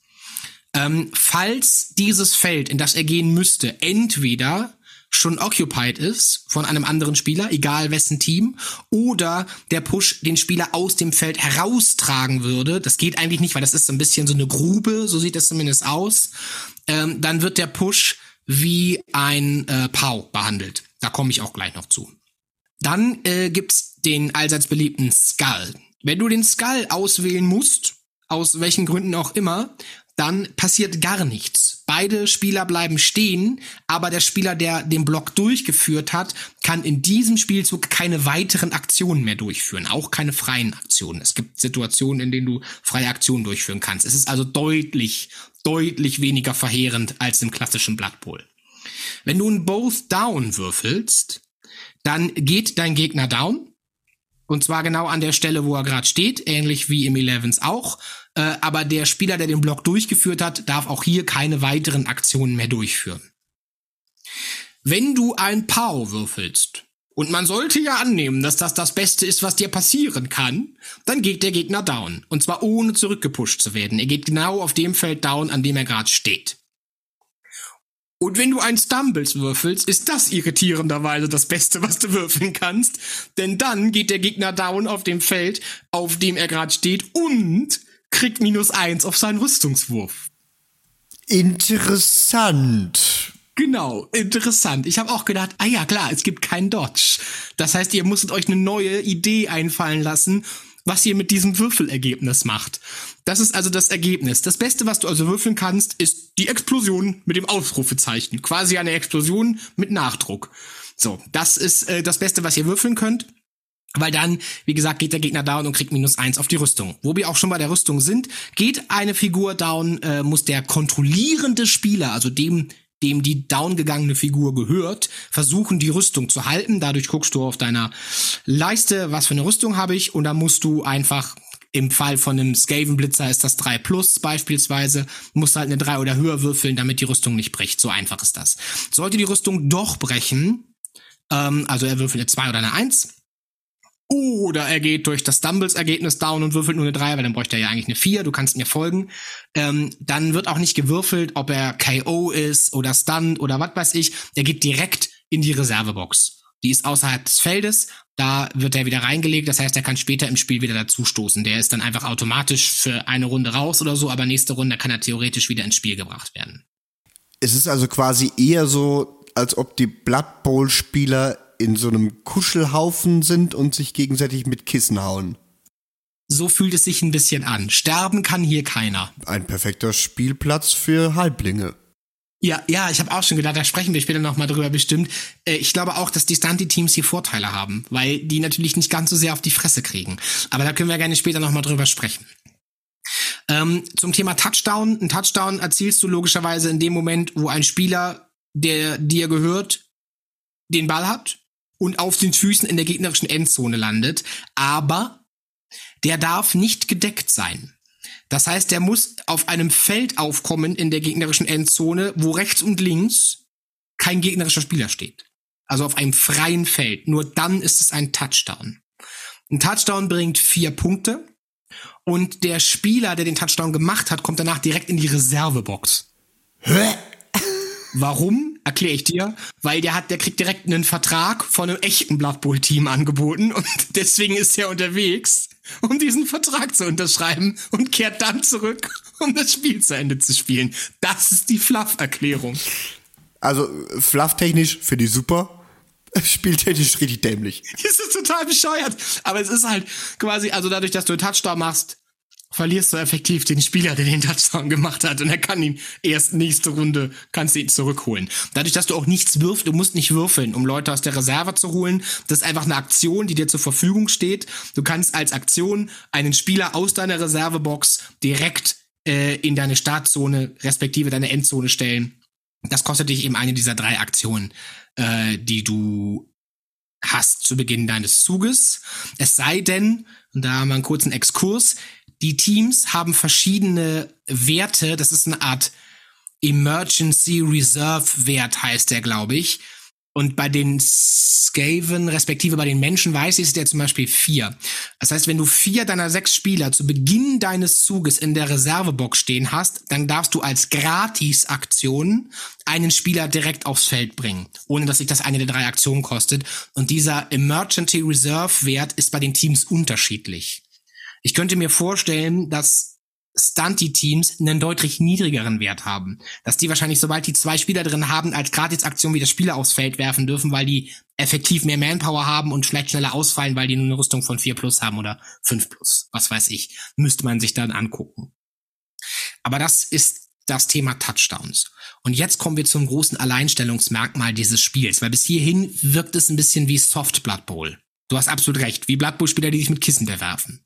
Falls dieses Feld, in das er gehen müsste, entweder schon occupied ist von einem anderen Spieler, egal wessen Team, oder der Push den Spieler aus dem Feld heraustragen würde, das geht eigentlich nicht, weil das ist so ein bisschen so eine Grube, so sieht das zumindest aus, dann wird der Push wie ein Pau behandelt. Da komme ich auch gleich noch zu. Dann gibt's den allseits beliebten Skull. Wenn du den Skull auswählen musst, aus welchen Gründen auch immer, dann passiert gar nichts. Beide Spieler bleiben stehen, aber der Spieler, der den Block durchgeführt hat, kann in diesem Spielzug keine weiteren Aktionen mehr durchführen, auch keine freien Aktionen. Es gibt Situationen, in denen du freie Aktionen durchführen kannst. Es ist also deutlich weniger verheerend als im klassischen Blood Bowl. Wenn du einen Both Down würfelst, dann geht dein Gegner down. Und zwar genau an der Stelle, wo er gerade steht, ähnlich wie im 11s auch. Aber der Spieler, der den Block durchgeführt hat, darf auch hier keine weiteren Aktionen mehr durchführen. Wenn du ein Pow würfelst, und man sollte ja annehmen, dass das das Beste ist, was dir passieren kann, dann geht der Gegner down. Und zwar ohne zurückgepusht zu werden. Er geht genau auf dem Feld down, an dem er gerade steht. Und wenn du einen Stumbles würfelst, ist das irritierenderweise das Beste, was du würfeln kannst. Denn dann geht der Gegner down auf dem Feld, auf dem er gerade steht und kriegt -1 auf seinen Rüstungswurf. Interessant. Genau, interessant. Ich habe auch gedacht, ja klar, es gibt keinen Dodge. Das heißt, ihr musstet euch eine neue Idee einfallen lassen, was ihr mit diesem Würfelergebnis macht. Das ist also das Ergebnis. Das Beste, was du also würfeln kannst, ist die Explosion mit dem Ausrufezeichen. Quasi eine Explosion mit Nachdruck. So, das ist das Beste, was ihr würfeln könnt. Weil dann, wie gesagt, geht der Gegner down und kriegt -1 auf die Rüstung. Wo wir auch schon bei der Rüstung sind, geht eine Figur down, muss der kontrollierende Spieler, also dem die down gegangene Figur gehört, versuchen, die Rüstung zu halten. Dadurch guckst du auf deiner Leiste, was für eine Rüstung habe ich, und dann musst du einfach, im Fall von einem Skaven-Blitzer ist das 3+ beispielsweise, musst halt eine 3 oder höher würfeln, damit die Rüstung nicht bricht. So einfach ist das. Sollte die Rüstung doch brechen, also er würfelt eine 2 oder eine 1, oder er geht durch das Stumbles-Ergebnis down und würfelt nur eine 3, weil dann bräuchte er ja eigentlich eine 4, du kannst mir folgen. Dann wird auch nicht gewürfelt, ob er KO ist oder stunned oder was weiß ich. Der geht direkt in die Reservebox. Die ist außerhalb des Feldes, da wird er wieder reingelegt, das heißt, er kann später im Spiel wieder dazustoßen. Der ist dann einfach automatisch für eine Runde raus oder so, aber nächste Runde kann er theoretisch wieder ins Spiel gebracht werden. Es ist also quasi eher so, als ob die Blood Bowl-Spieler in so einem Kuschelhaufen sind und sich gegenseitig mit Kissen hauen. So fühlt es sich ein bisschen an. Sterben kann hier keiner. Ein perfekter Spielplatz für Halblinge. Ja, ich habe auch schon gedacht, da sprechen wir später nochmal drüber bestimmt. Ich glaube auch, dass die Stunty-Teams hier Vorteile haben, weil die natürlich nicht ganz so sehr auf die Fresse kriegen. Aber da können wir gerne später nochmal drüber sprechen. Zum Thema Touchdown. Ein Touchdown erzielst du logischerweise in dem Moment, wo ein Spieler, der dir gehört, den Ball hat und auf den Füßen in der gegnerischen Endzone landet. Aber der darf nicht gedeckt sein. Das heißt, der muss auf einem Feld aufkommen in der gegnerischen Endzone, wo rechts und links kein gegnerischer Spieler steht. also auf einem freien Feld, nur dann ist es ein Touchdown. Ein Touchdown bringt 4 Punkte und der Spieler, der den Touchdown gemacht hat, kommt danach direkt in die Reservebox. Hä? Warum? Erkläre ich dir. Weil der kriegt direkt einen Vertrag von einem echten Blood Bowl Team angeboten und deswegen ist er unterwegs, um diesen Vertrag zu unterschreiben und kehrt dann zurück, um das Spiel zu Ende zu spielen. Das ist die Fluff-Erklärung. Also, flufftechnisch finde ich super. Spieltechnisch richtig dämlich. Das ist total bescheuert. Aber es ist halt quasi, also dadurch, dass du einen Touchdown machst, verlierst du effektiv den Spieler, der den Touchdown gemacht hat. Und er kann ihn erst nächste Runde, kannst du ihn zurückholen. Dadurch, dass du auch nichts wirfst, du musst nicht würfeln, um Leute aus der Reserve zu holen. Das ist einfach eine Aktion, die dir zur Verfügung steht. Du kannst als Aktion einen Spieler aus deiner Reservebox direkt in deine Startzone, respektive deine Endzone stellen. Das kostet dich eben eine dieser 3 Aktionen, die du hast zu Beginn deines Zuges. Es sei denn, und da haben wir einen kurzen Exkurs, die Teams haben verschiedene Werte, das ist eine Art Emergency Reserve Wert, heißt der, glaube ich. Und bei den Skaven, respektive bei den Menschen, weiß ich, ist der zum Beispiel 4. Das heißt, wenn du 4 deiner 6 Spieler zu Beginn deines Zuges in der Reservebox stehen hast, dann darfst du als Gratis-Aktion einen Spieler direkt aufs Feld bringen, ohne dass sich das eine der 3 Aktionen kostet. Und dieser Emergency Reserve Wert ist bei den Teams unterschiedlich. Ich könnte mir vorstellen, dass Stunty-Teams einen deutlich niedrigeren Wert haben. Dass die wahrscheinlich, sobald die 2 Spieler drin haben, als Gratis-Aktion wieder Spieler aufs Feld werfen dürfen, weil die effektiv mehr Manpower haben und vielleicht schneller ausfallen, weil die nur eine Rüstung von 4+ haben oder 5+. Was weiß ich. Müsste man sich dann angucken. Aber das ist das Thema Touchdowns. Und jetzt kommen wir zum großen Alleinstellungsmerkmal dieses Spiels, weil bis hierhin wirkt es ein bisschen wie Soft Blood Bowl. Du hast absolut recht, wie Blood Bowl-Spieler, die sich mit Kissen bewerfen.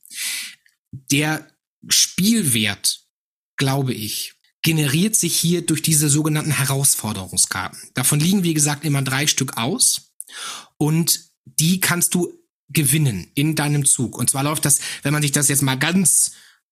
Der Spielwert, glaube ich, generiert sich hier durch diese sogenannten Herausforderungskarten. Davon liegen, wie gesagt, immer 3 Stück aus und die kannst du gewinnen in deinem Zug. Und zwar läuft das, wenn man sich das jetzt mal ganz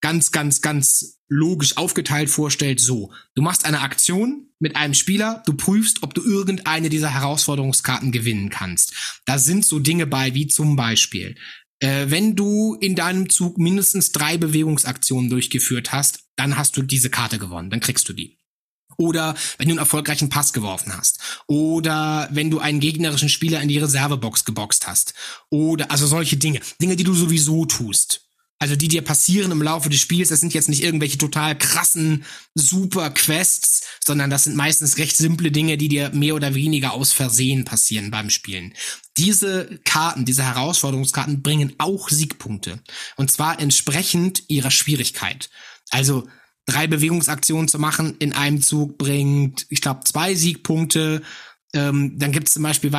logisch aufgeteilt vorstellt, so. Du machst eine Aktion mit einem Spieler, du prüfst, ob du irgendeine dieser Herausforderungskarten gewinnen kannst. Da sind so Dinge bei, wie zum Beispiel, wenn du in deinem Zug mindestens 3 Bewegungsaktionen durchgeführt hast, dann hast du diese Karte gewonnen, dann kriegst du die. Oder wenn du einen erfolgreichen Pass geworfen hast. Oder wenn du einen gegnerischen Spieler in die Reservebox geboxt hast. Oder, also solche Dinge. Dinge, die du sowieso tust. Also die dir passieren im Laufe des Spiels, das sind jetzt nicht irgendwelche total krassen Super-Quests, sondern das sind meistens recht simple Dinge, die dir mehr oder weniger aus Versehen passieren beim Spielen. Diese Karten, diese Herausforderungskarten bringen auch Siegpunkte. Und zwar entsprechend ihrer Schwierigkeit. Also 3 Bewegungsaktionen zu machen in einem Zug bringt, ich glaube, 2 Siegpunkte. Dann gibt es zum Beispiel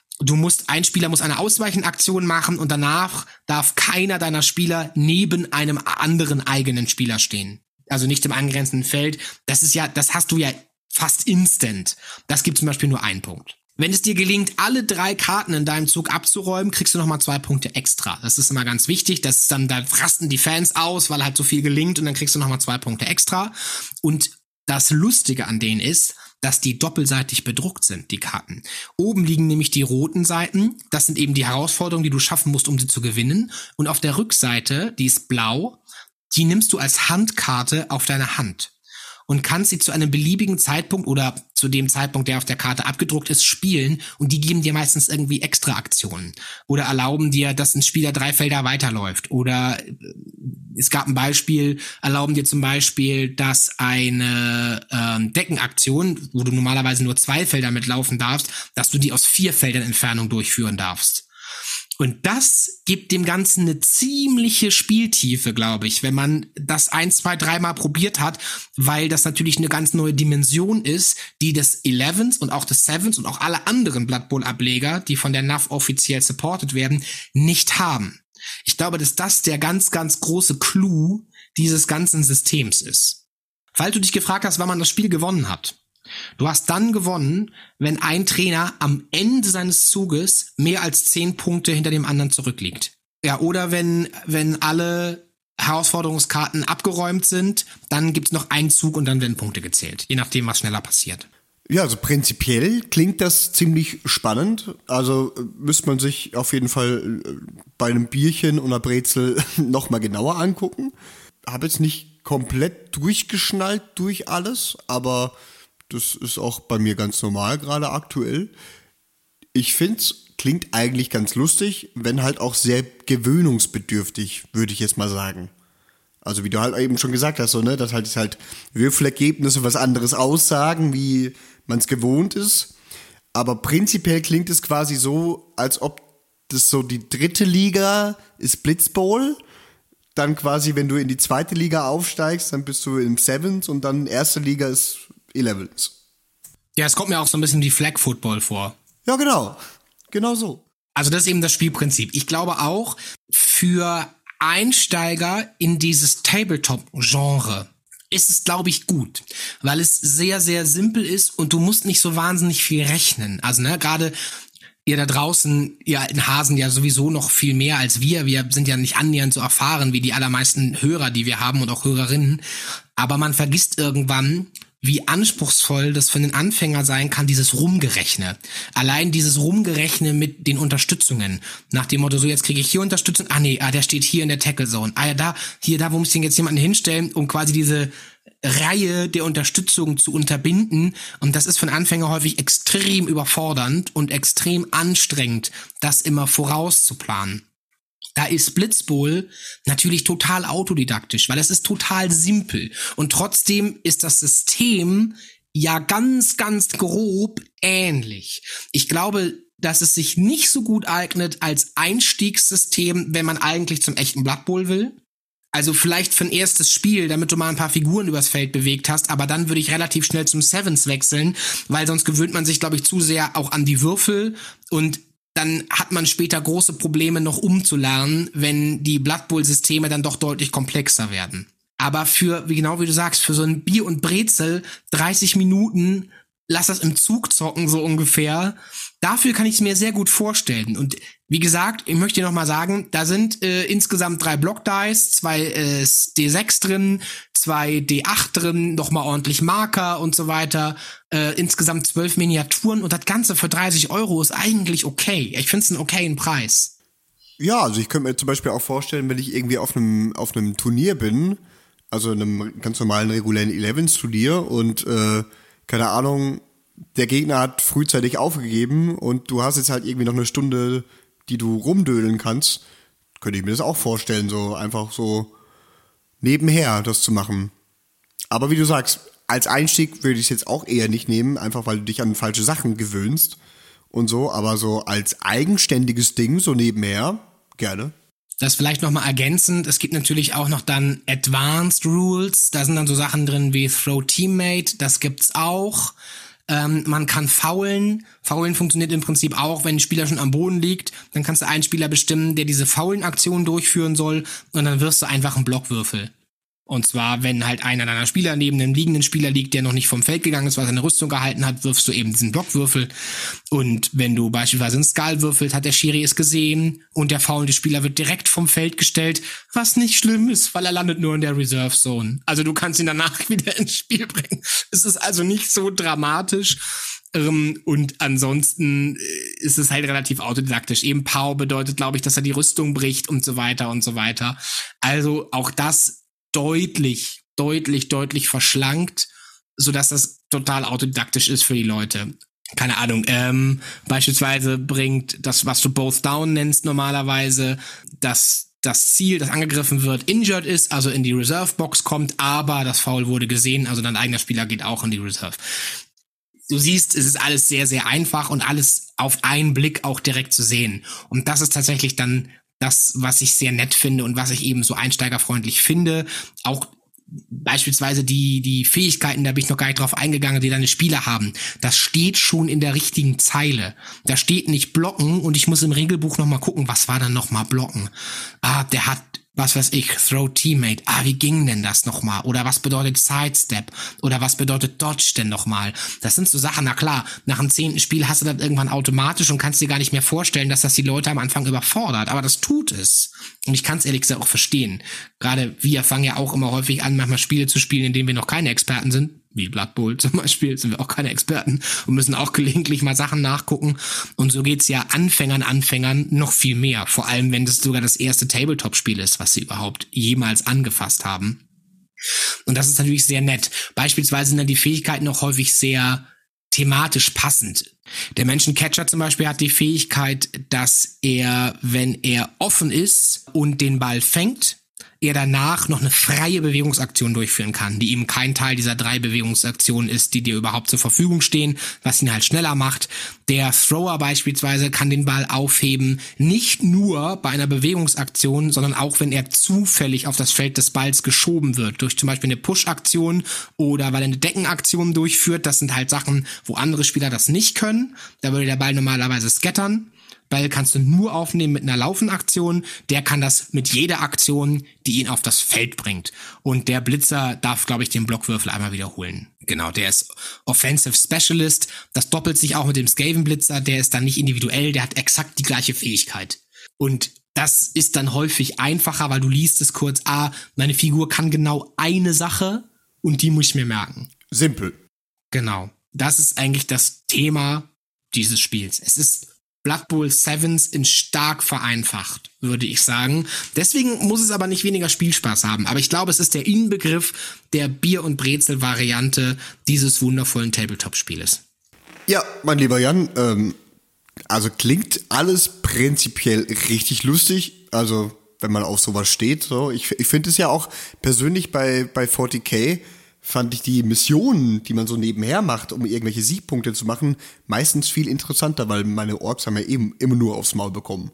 ein Spieler muss eine Ausweichenaktion machen und danach darf keiner deiner Spieler neben einem anderen eigenen Spieler stehen. Also nicht im angrenzenden Feld. Das hast du ja fast instant. Das gibt zum Beispiel nur 1 Punkt. Wenn es dir gelingt, alle 3 Karten in deinem Zug abzuräumen, kriegst du nochmal 2 Punkte extra. Das ist immer ganz wichtig. Da rasten die Fans aus, weil halt so viel gelingt und dann kriegst du nochmal 2 Punkte extra. Und das Lustige an denen ist, dass die doppelseitig bedruckt sind, die Karten. Oben liegen nämlich die roten Seiten. Das sind eben die Herausforderungen, die du schaffen musst, um sie zu gewinnen. Und auf der Rückseite, die ist blau, die nimmst du als Handkarte auf deine Hand. Und kannst sie zu einem beliebigen Zeitpunkt oder zu dem Zeitpunkt, der auf der Karte abgedruckt ist, spielen. Und die geben dir meistens irgendwie extra Aktionen. Oder erlauben dir, dass ein Spieler 3 Felder weiterläuft. Oder es gab ein Beispiel, erlauben dir zum Beispiel, dass eine Deckenaktion, wo du normalerweise nur 2 Felder mitlaufen darfst, dass du die aus 4 Feldern Entfernung durchführen darfst. Und das gibt dem Ganzen eine ziemliche Spieltiefe, glaube ich, wenn man das 1, 2, 3 Mal probiert hat, weil das natürlich eine ganz neue Dimension ist, die des 11s und auch des 7s und auch alle anderen Blood Bowl Ableger, die von der NAF offiziell supported werden, nicht haben. Ich glaube, dass das der ganz große Clou dieses ganzen Systems ist. Falls du dich gefragt hast, wann man das Spiel gewonnen hat. Du hast dann gewonnen, wenn ein Trainer am Ende seines Zuges mehr als 10 Punkte hinter dem anderen zurückliegt. Ja, oder wenn alle Herausforderungskarten abgeräumt sind, dann gibt's noch einen Zug und dann werden Punkte gezählt. Je nachdem, was schneller passiert. Ja, also prinzipiell klingt das ziemlich spannend. Also müsste man sich auf jeden Fall bei einem Bierchen und einer Brezel nochmal genauer angucken. Habe jetzt nicht komplett durchgeschnallt durch alles, aber das ist auch bei mir ganz normal gerade aktuell. Ich find's klingt eigentlich ganz lustig, wenn halt auch sehr gewöhnungsbedürftig, würde ich jetzt mal sagen. Also wie du halt eben schon gesagt hast, so, ne, dass halt Würfelergebnisse was anderes aussagen, wie man es gewohnt ist. Aber prinzipiell klingt es quasi so, als ob das so die dritte Liga ist Blitzbowl. Dann quasi, wenn du in die zweite Liga aufsteigst, dann bist du im Sevens und dann erste Liga ist Elevens. Ja, es kommt mir auch so ein bisschen wie Flag Football vor. Ja, genau. Genau so. Also das ist eben das Spielprinzip. Ich glaube auch, für Einsteiger in dieses Tabletop-Genre ist es, glaube ich, gut, weil es sehr, sehr simpel ist und du musst nicht so wahnsinnig viel rechnen. Also, ne, gerade ihr da draußen, ihr alten Hasen ja sowieso noch viel mehr als wir. Wir sind ja nicht annähernd so erfahren wie die allermeisten Hörer, die wir haben und auch Hörerinnen. Aber man vergisst irgendwann, wie anspruchsvoll das für einen Anfänger sein kann, dieses Rumgerechne. Allein dieses Rumgerechne mit den Unterstützungen. Nach dem Motto, so jetzt kriege ich hier Unterstützung, der steht hier in der Tackle Zone. Da wo muss ich denn jetzt jemanden hinstellen, um quasi diese Reihe der Unterstützung zu unterbinden. Und das ist für einen Anfänger häufig extrem überfordernd und extrem anstrengend, das immer vorauszuplanen. Da ist Blitzbowl natürlich total autodidaktisch, weil es ist total simpel. Und trotzdem ist das System ja ganz, ganz grob ähnlich. Ich glaube, dass es sich nicht so gut eignet als Einstiegssystem, wenn man eigentlich zum echten Blood Bowl will. Also vielleicht für ein erstes Spiel, damit du mal ein paar Figuren übers Feld bewegt hast, aber dann würde ich relativ schnell zum Sevens wechseln, weil sonst gewöhnt man sich, glaube ich, zu sehr auch an die Würfel und dann hat man später große Probleme noch umzulernen, wenn die Blood Bowl-Systeme dann doch deutlich komplexer werden. Aber wie du sagst, für so ein Bier und Brezel 30 Minuten, lass das im Zug zocken, so ungefähr. Dafür kann ich es mir sehr gut vorstellen. Und wie gesagt, ich möchte dir noch mal sagen, da sind insgesamt 3 Block-Dice, 2 D6 drin, 2 D8 drin, noch mal ordentlich Marker und so weiter. Insgesamt 12 Miniaturen und das Ganze für 30 € ist eigentlich okay. Ich finde es einen okayen Preis. Ja, also ich könnte mir zum Beispiel auch vorstellen, wenn ich irgendwie auf einem Turnier bin, also einem ganz normalen regulären Elevens-Turnier und keine Ahnung, der Gegner hat frühzeitig aufgegeben und du hast jetzt halt irgendwie noch eine Stunde, die du rumdödeln kannst, könnte ich mir das auch vorstellen, so einfach so nebenher das zu machen. Aber wie du sagst, als Einstieg würde ich es jetzt auch eher nicht nehmen, einfach weil du dich an falsche Sachen gewöhnst und so, aber so als eigenständiges Ding, so nebenher, gerne. Das vielleicht nochmal ergänzend, es gibt natürlich auch noch dann Advanced Rules, da sind dann so Sachen drin wie Throw Teammate, das gibt's auch. Man kann foulen. Foulen funktioniert im Prinzip auch, wenn ein Spieler schon am Boden liegt, dann kannst du einen Spieler bestimmen, der diese Foulen-Aktion durchführen soll und dann wirfst du einfach einen Blockwürfel. Und zwar, wenn halt einer deiner Spieler neben einem liegenden Spieler liegt, der noch nicht vom Feld gegangen ist, weil er seine Rüstung gehalten hat, wirfst du eben diesen Blockwürfel. Und wenn du beispielsweise einen Skull würfelst, hat der Schiri es gesehen und der faulende Spieler wird direkt vom Feld gestellt, was nicht schlimm ist, weil er landet nur in der Reserve Zone. Also du kannst ihn danach wieder ins Spiel bringen. Es ist also nicht so dramatisch. Und ansonsten ist es halt relativ autodidaktisch. Eben Pow bedeutet, glaube ich, dass er die Rüstung bricht und so weiter und so weiter. Also auch das deutlich verschlankt, sodass das total autodidaktisch ist für die Leute. Keine Ahnung, beispielsweise bringt das, was du Both Down nennst normalerweise, dass das Ziel, das angegriffen wird, injured ist, also in die Reserve-Box kommt, aber das Foul wurde gesehen, also dein eigener Spieler geht auch in die Reserve. Du siehst, es ist alles sehr, sehr einfach und alles auf einen Blick auch direkt zu sehen. Und das ist tatsächlich dann das, was ich sehr nett finde und was ich eben so einsteigerfreundlich finde. Auch beispielsweise die Fähigkeiten, da bin ich noch gar nicht drauf eingegangen, die deine Spieler haben. Das steht schon in der richtigen Zeile. Da steht nicht blocken und ich muss im Regelbuch nochmal gucken, was war dann nochmal blocken? Der hat, was weiß ich, Throw Teammate. Wie ging denn das nochmal? Oder was bedeutet Sidestep? Oder was bedeutet Dodge denn nochmal? Das sind so Sachen, na klar, nach dem 10. Spiel hast du das irgendwann automatisch und kannst dir gar nicht mehr vorstellen, dass das die Leute am Anfang überfordert. Aber das tut es. Und ich kann es ehrlich gesagt auch verstehen. Gerade wir fangen ja auch immer häufig an, manchmal Spiele zu spielen, in denen wir noch keine Experten sind. wie Blood Bowl zum Beispiel, sind wir auch keine Experten und müssen auch gelegentlich mal Sachen nachgucken. Und so geht's ja Anfängern noch viel mehr. Vor allem, wenn das sogar das erste Tabletop-Spiel ist, was sie überhaupt jemals angefasst haben. Und das ist natürlich sehr nett. Beispielsweise sind dann die Fähigkeiten auch häufig sehr thematisch passend. Der Menschencatcher zum Beispiel hat die Fähigkeit, dass er, wenn er offen ist und den Ball fängt, er danach noch eine freie Bewegungsaktion durchführen kann, die eben kein Teil dieser 3 Bewegungsaktionen ist, die dir überhaupt zur Verfügung stehen, was ihn halt schneller macht. Der Thrower beispielsweise kann den Ball aufheben, nicht nur bei einer Bewegungsaktion, sondern auch, wenn er zufällig auf das Feld des Balls geschoben wird, durch zum Beispiel eine Push-Aktion oder weil er eine Deckenaktion durchführt. Das sind halt Sachen, wo andere Spieler das nicht können. Da würde der Ball normalerweise scattern. Ball kannst du nur aufnehmen mit einer Laufenaktion. Der kann das mit jeder Aktion, die ihn auf das Feld bringt. Und der Blitzer darf, glaube ich, den Blockwürfel einmal wiederholen. Genau, der ist Offensive Specialist. Das doppelt sich auch mit dem Skaven-Blitzer. Der ist dann nicht individuell, der hat exakt die gleiche Fähigkeit. Und das ist dann häufig einfacher, weil du liest es kurz, meine Figur kann genau eine Sache und die muss ich mir merken. Simpel. Genau. Das ist eigentlich das Thema dieses Spiels. Es ist Blood Bowl Sevens in stark vereinfacht, würde ich sagen. Deswegen muss es aber nicht weniger Spielspaß haben. Aber ich glaube, es ist der Inbegriff der Bier- und Brezel-Variante dieses wundervollen Tabletop-Spieles. Ja, mein lieber Jan, also klingt alles prinzipiell richtig lustig. Also, wenn man auf sowas steht. So. Ich finde es ja auch persönlich bei 40k fand ich die Missionen, die man so nebenher macht, um irgendwelche Siegpunkte zu machen, meistens viel interessanter, weil meine Orks haben ja eben immer nur aufs Maul bekommen.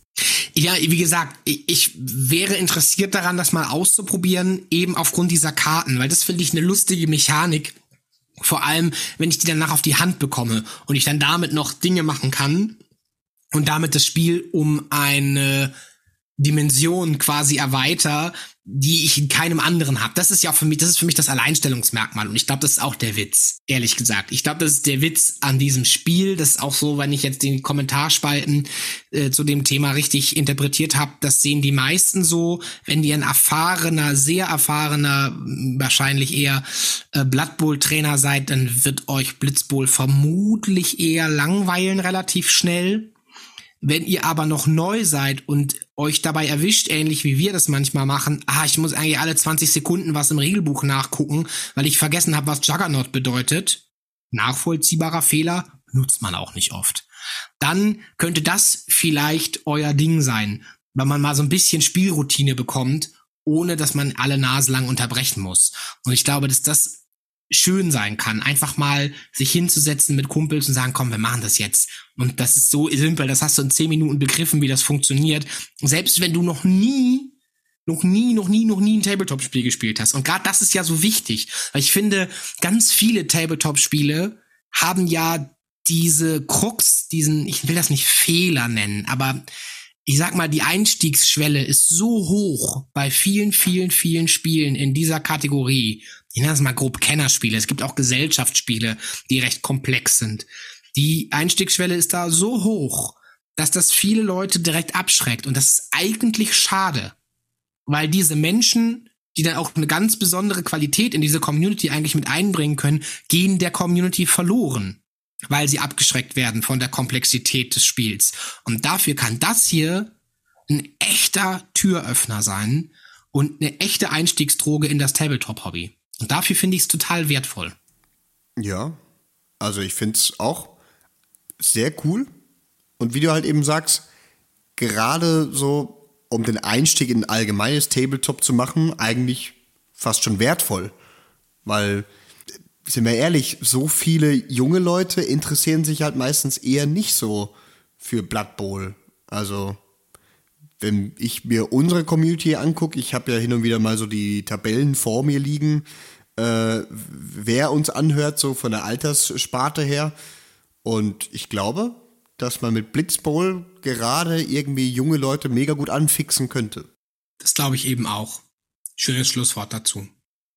Ja, wie gesagt, ich wäre interessiert daran, das mal auszuprobieren, eben aufgrund dieser Karten, weil das finde ich eine lustige Mechanik. Vor allem, wenn ich die danach auf die Hand bekomme und ich dann damit noch Dinge machen kann und damit das Spiel um eine Dimension quasi erweiter, die ich in keinem anderen habe. Das ist für mich das Alleinstellungsmerkmal und ich glaube, das ist auch der Witz, ehrlich gesagt. Ich glaube, das ist der Witz an diesem Spiel. Das ist auch so, wenn ich jetzt den Kommentarspalten zu dem Thema richtig interpretiert habe, das sehen die meisten so. Wenn ihr ein sehr erfahrener, wahrscheinlich eher Blood Bowl Trainer seid, dann wird euch Blitz Bowl vermutlich eher langweilen relativ schnell. Wenn ihr aber noch neu seid und euch dabei erwischt, ähnlich wie wir das manchmal machen, ich muss eigentlich alle 20 Sekunden was im Regelbuch nachgucken, weil ich vergessen habe, was Juggernaut bedeutet. Nachvollziehbarer Fehler, nutzt man auch nicht oft. Dann könnte das vielleicht euer Ding sein, weil man mal so ein bisschen Spielroutine bekommt, ohne dass man alle Nase lang unterbrechen muss. Und ich glaube, dass das schön sein kann, einfach mal sich hinzusetzen mit Kumpels und sagen, komm, wir machen das jetzt. Und das ist so simpel, das hast du in 10 Minuten begriffen, wie das funktioniert. Selbst wenn du noch nie ein Tabletop-Spiel gespielt hast. Und gerade das ist ja so wichtig, weil ich finde, ganz viele Tabletop-Spiele haben ja diese Krux, ich will das nicht Fehler nennen, aber ich sag mal, die Einstiegsschwelle ist so hoch bei vielen Spielen in dieser Kategorie. Ich nenne das mal grob Kennerspiele. Es gibt auch Gesellschaftsspiele, die recht komplex sind. Die Einstiegsschwelle ist da so hoch, dass das viele Leute direkt abschreckt. Und das ist eigentlich schade, weil diese Menschen, die dann auch eine ganz besondere Qualität in diese Community eigentlich mit einbringen können, gehen der Community verloren, weil sie abgeschreckt werden von der Komplexität des Spiels. Und dafür kann das hier ein echter Türöffner sein und eine echte Einstiegsdroge in das Tabletop-Hobby. Und dafür finde ich es total wertvoll. Ja, also ich finde es auch sehr cool. Und wie du halt eben sagst, gerade so, um den Einstieg in ein allgemeines Tabletop zu machen, eigentlich fast schon wertvoll. Weil, sind wir ehrlich, so viele junge Leute interessieren sich halt meistens eher nicht so für Blood Bowl. Also, wenn ich mir unsere Community angucke, ich habe ja hin und wieder mal so die Tabellen vor mir liegen, wer uns anhört, so von der Alterssparte her. Und ich glaube, dass man mit Blitz Bowl gerade irgendwie junge Leute mega gut anfixen könnte. Das glaube ich eben auch. Schönes Schlusswort dazu.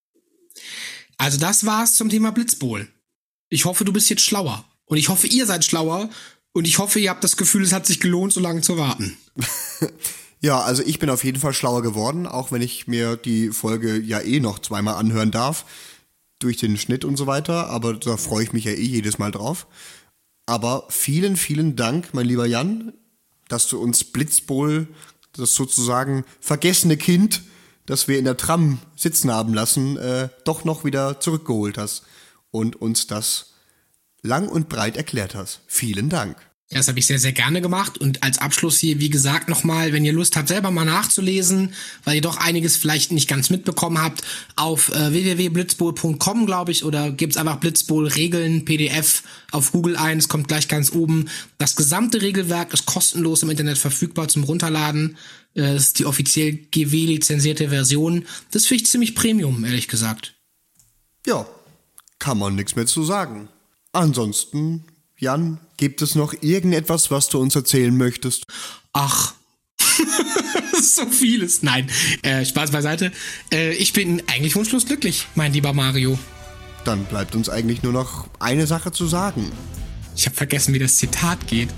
Also das war's zum Thema Blitz Bowl. Ich hoffe, du bist jetzt schlauer. Und ich hoffe, ihr seid schlauer. Und ich hoffe, ihr habt das Gefühl, es hat sich gelohnt, so lange zu warten. Ja, also ich bin auf jeden Fall schlauer geworden, auch wenn ich mir die Folge ja noch zweimal anhören darf. durch den Schnitt und so weiter, aber da freue ich mich ja jedes Mal drauf. Aber vielen, vielen Dank, mein lieber Jan, dass du uns Blitzbowl, das sozusagen vergessene Kind, das wir in der Tram sitzen haben lassen, doch noch wieder zurückgeholt hast und uns das lang und breit erklärt hast. Vielen Dank. Ja, das habe ich sehr, sehr gerne gemacht. Und als Abschluss hier, wie gesagt, nochmal, wenn ihr Lust habt, selber mal nachzulesen, weil ihr doch einiges vielleicht nicht ganz mitbekommen habt, auf www.blitzbowl.com, glaube ich, oder gebt's einfach Blitzbowl-Regeln, PDF auf Google ein, es kommt gleich ganz oben. Das gesamte Regelwerk ist kostenlos im Internet verfügbar zum Runterladen. Das ist die offiziell GW-lizenzierte Version. Das finde ich ziemlich Premium, ehrlich gesagt. Ja, kann man nichts mehr zu sagen. Ansonsten, Jan, gibt es noch irgendetwas, was du uns erzählen möchtest? Ach, so vieles. Nein, Spaß beiseite. Ich bin eigentlich wunschlos glücklich, mein lieber Mario. Dann bleibt uns eigentlich nur noch eine Sache zu sagen. Ich habe vergessen, wie das Zitat geht.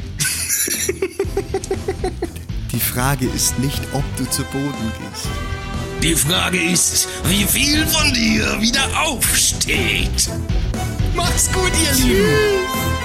Die Frage ist nicht, ob du zu Boden gehst. Die Frage ist, wie viel von dir wieder aufsteht. Macht's gut, ihr Lieben.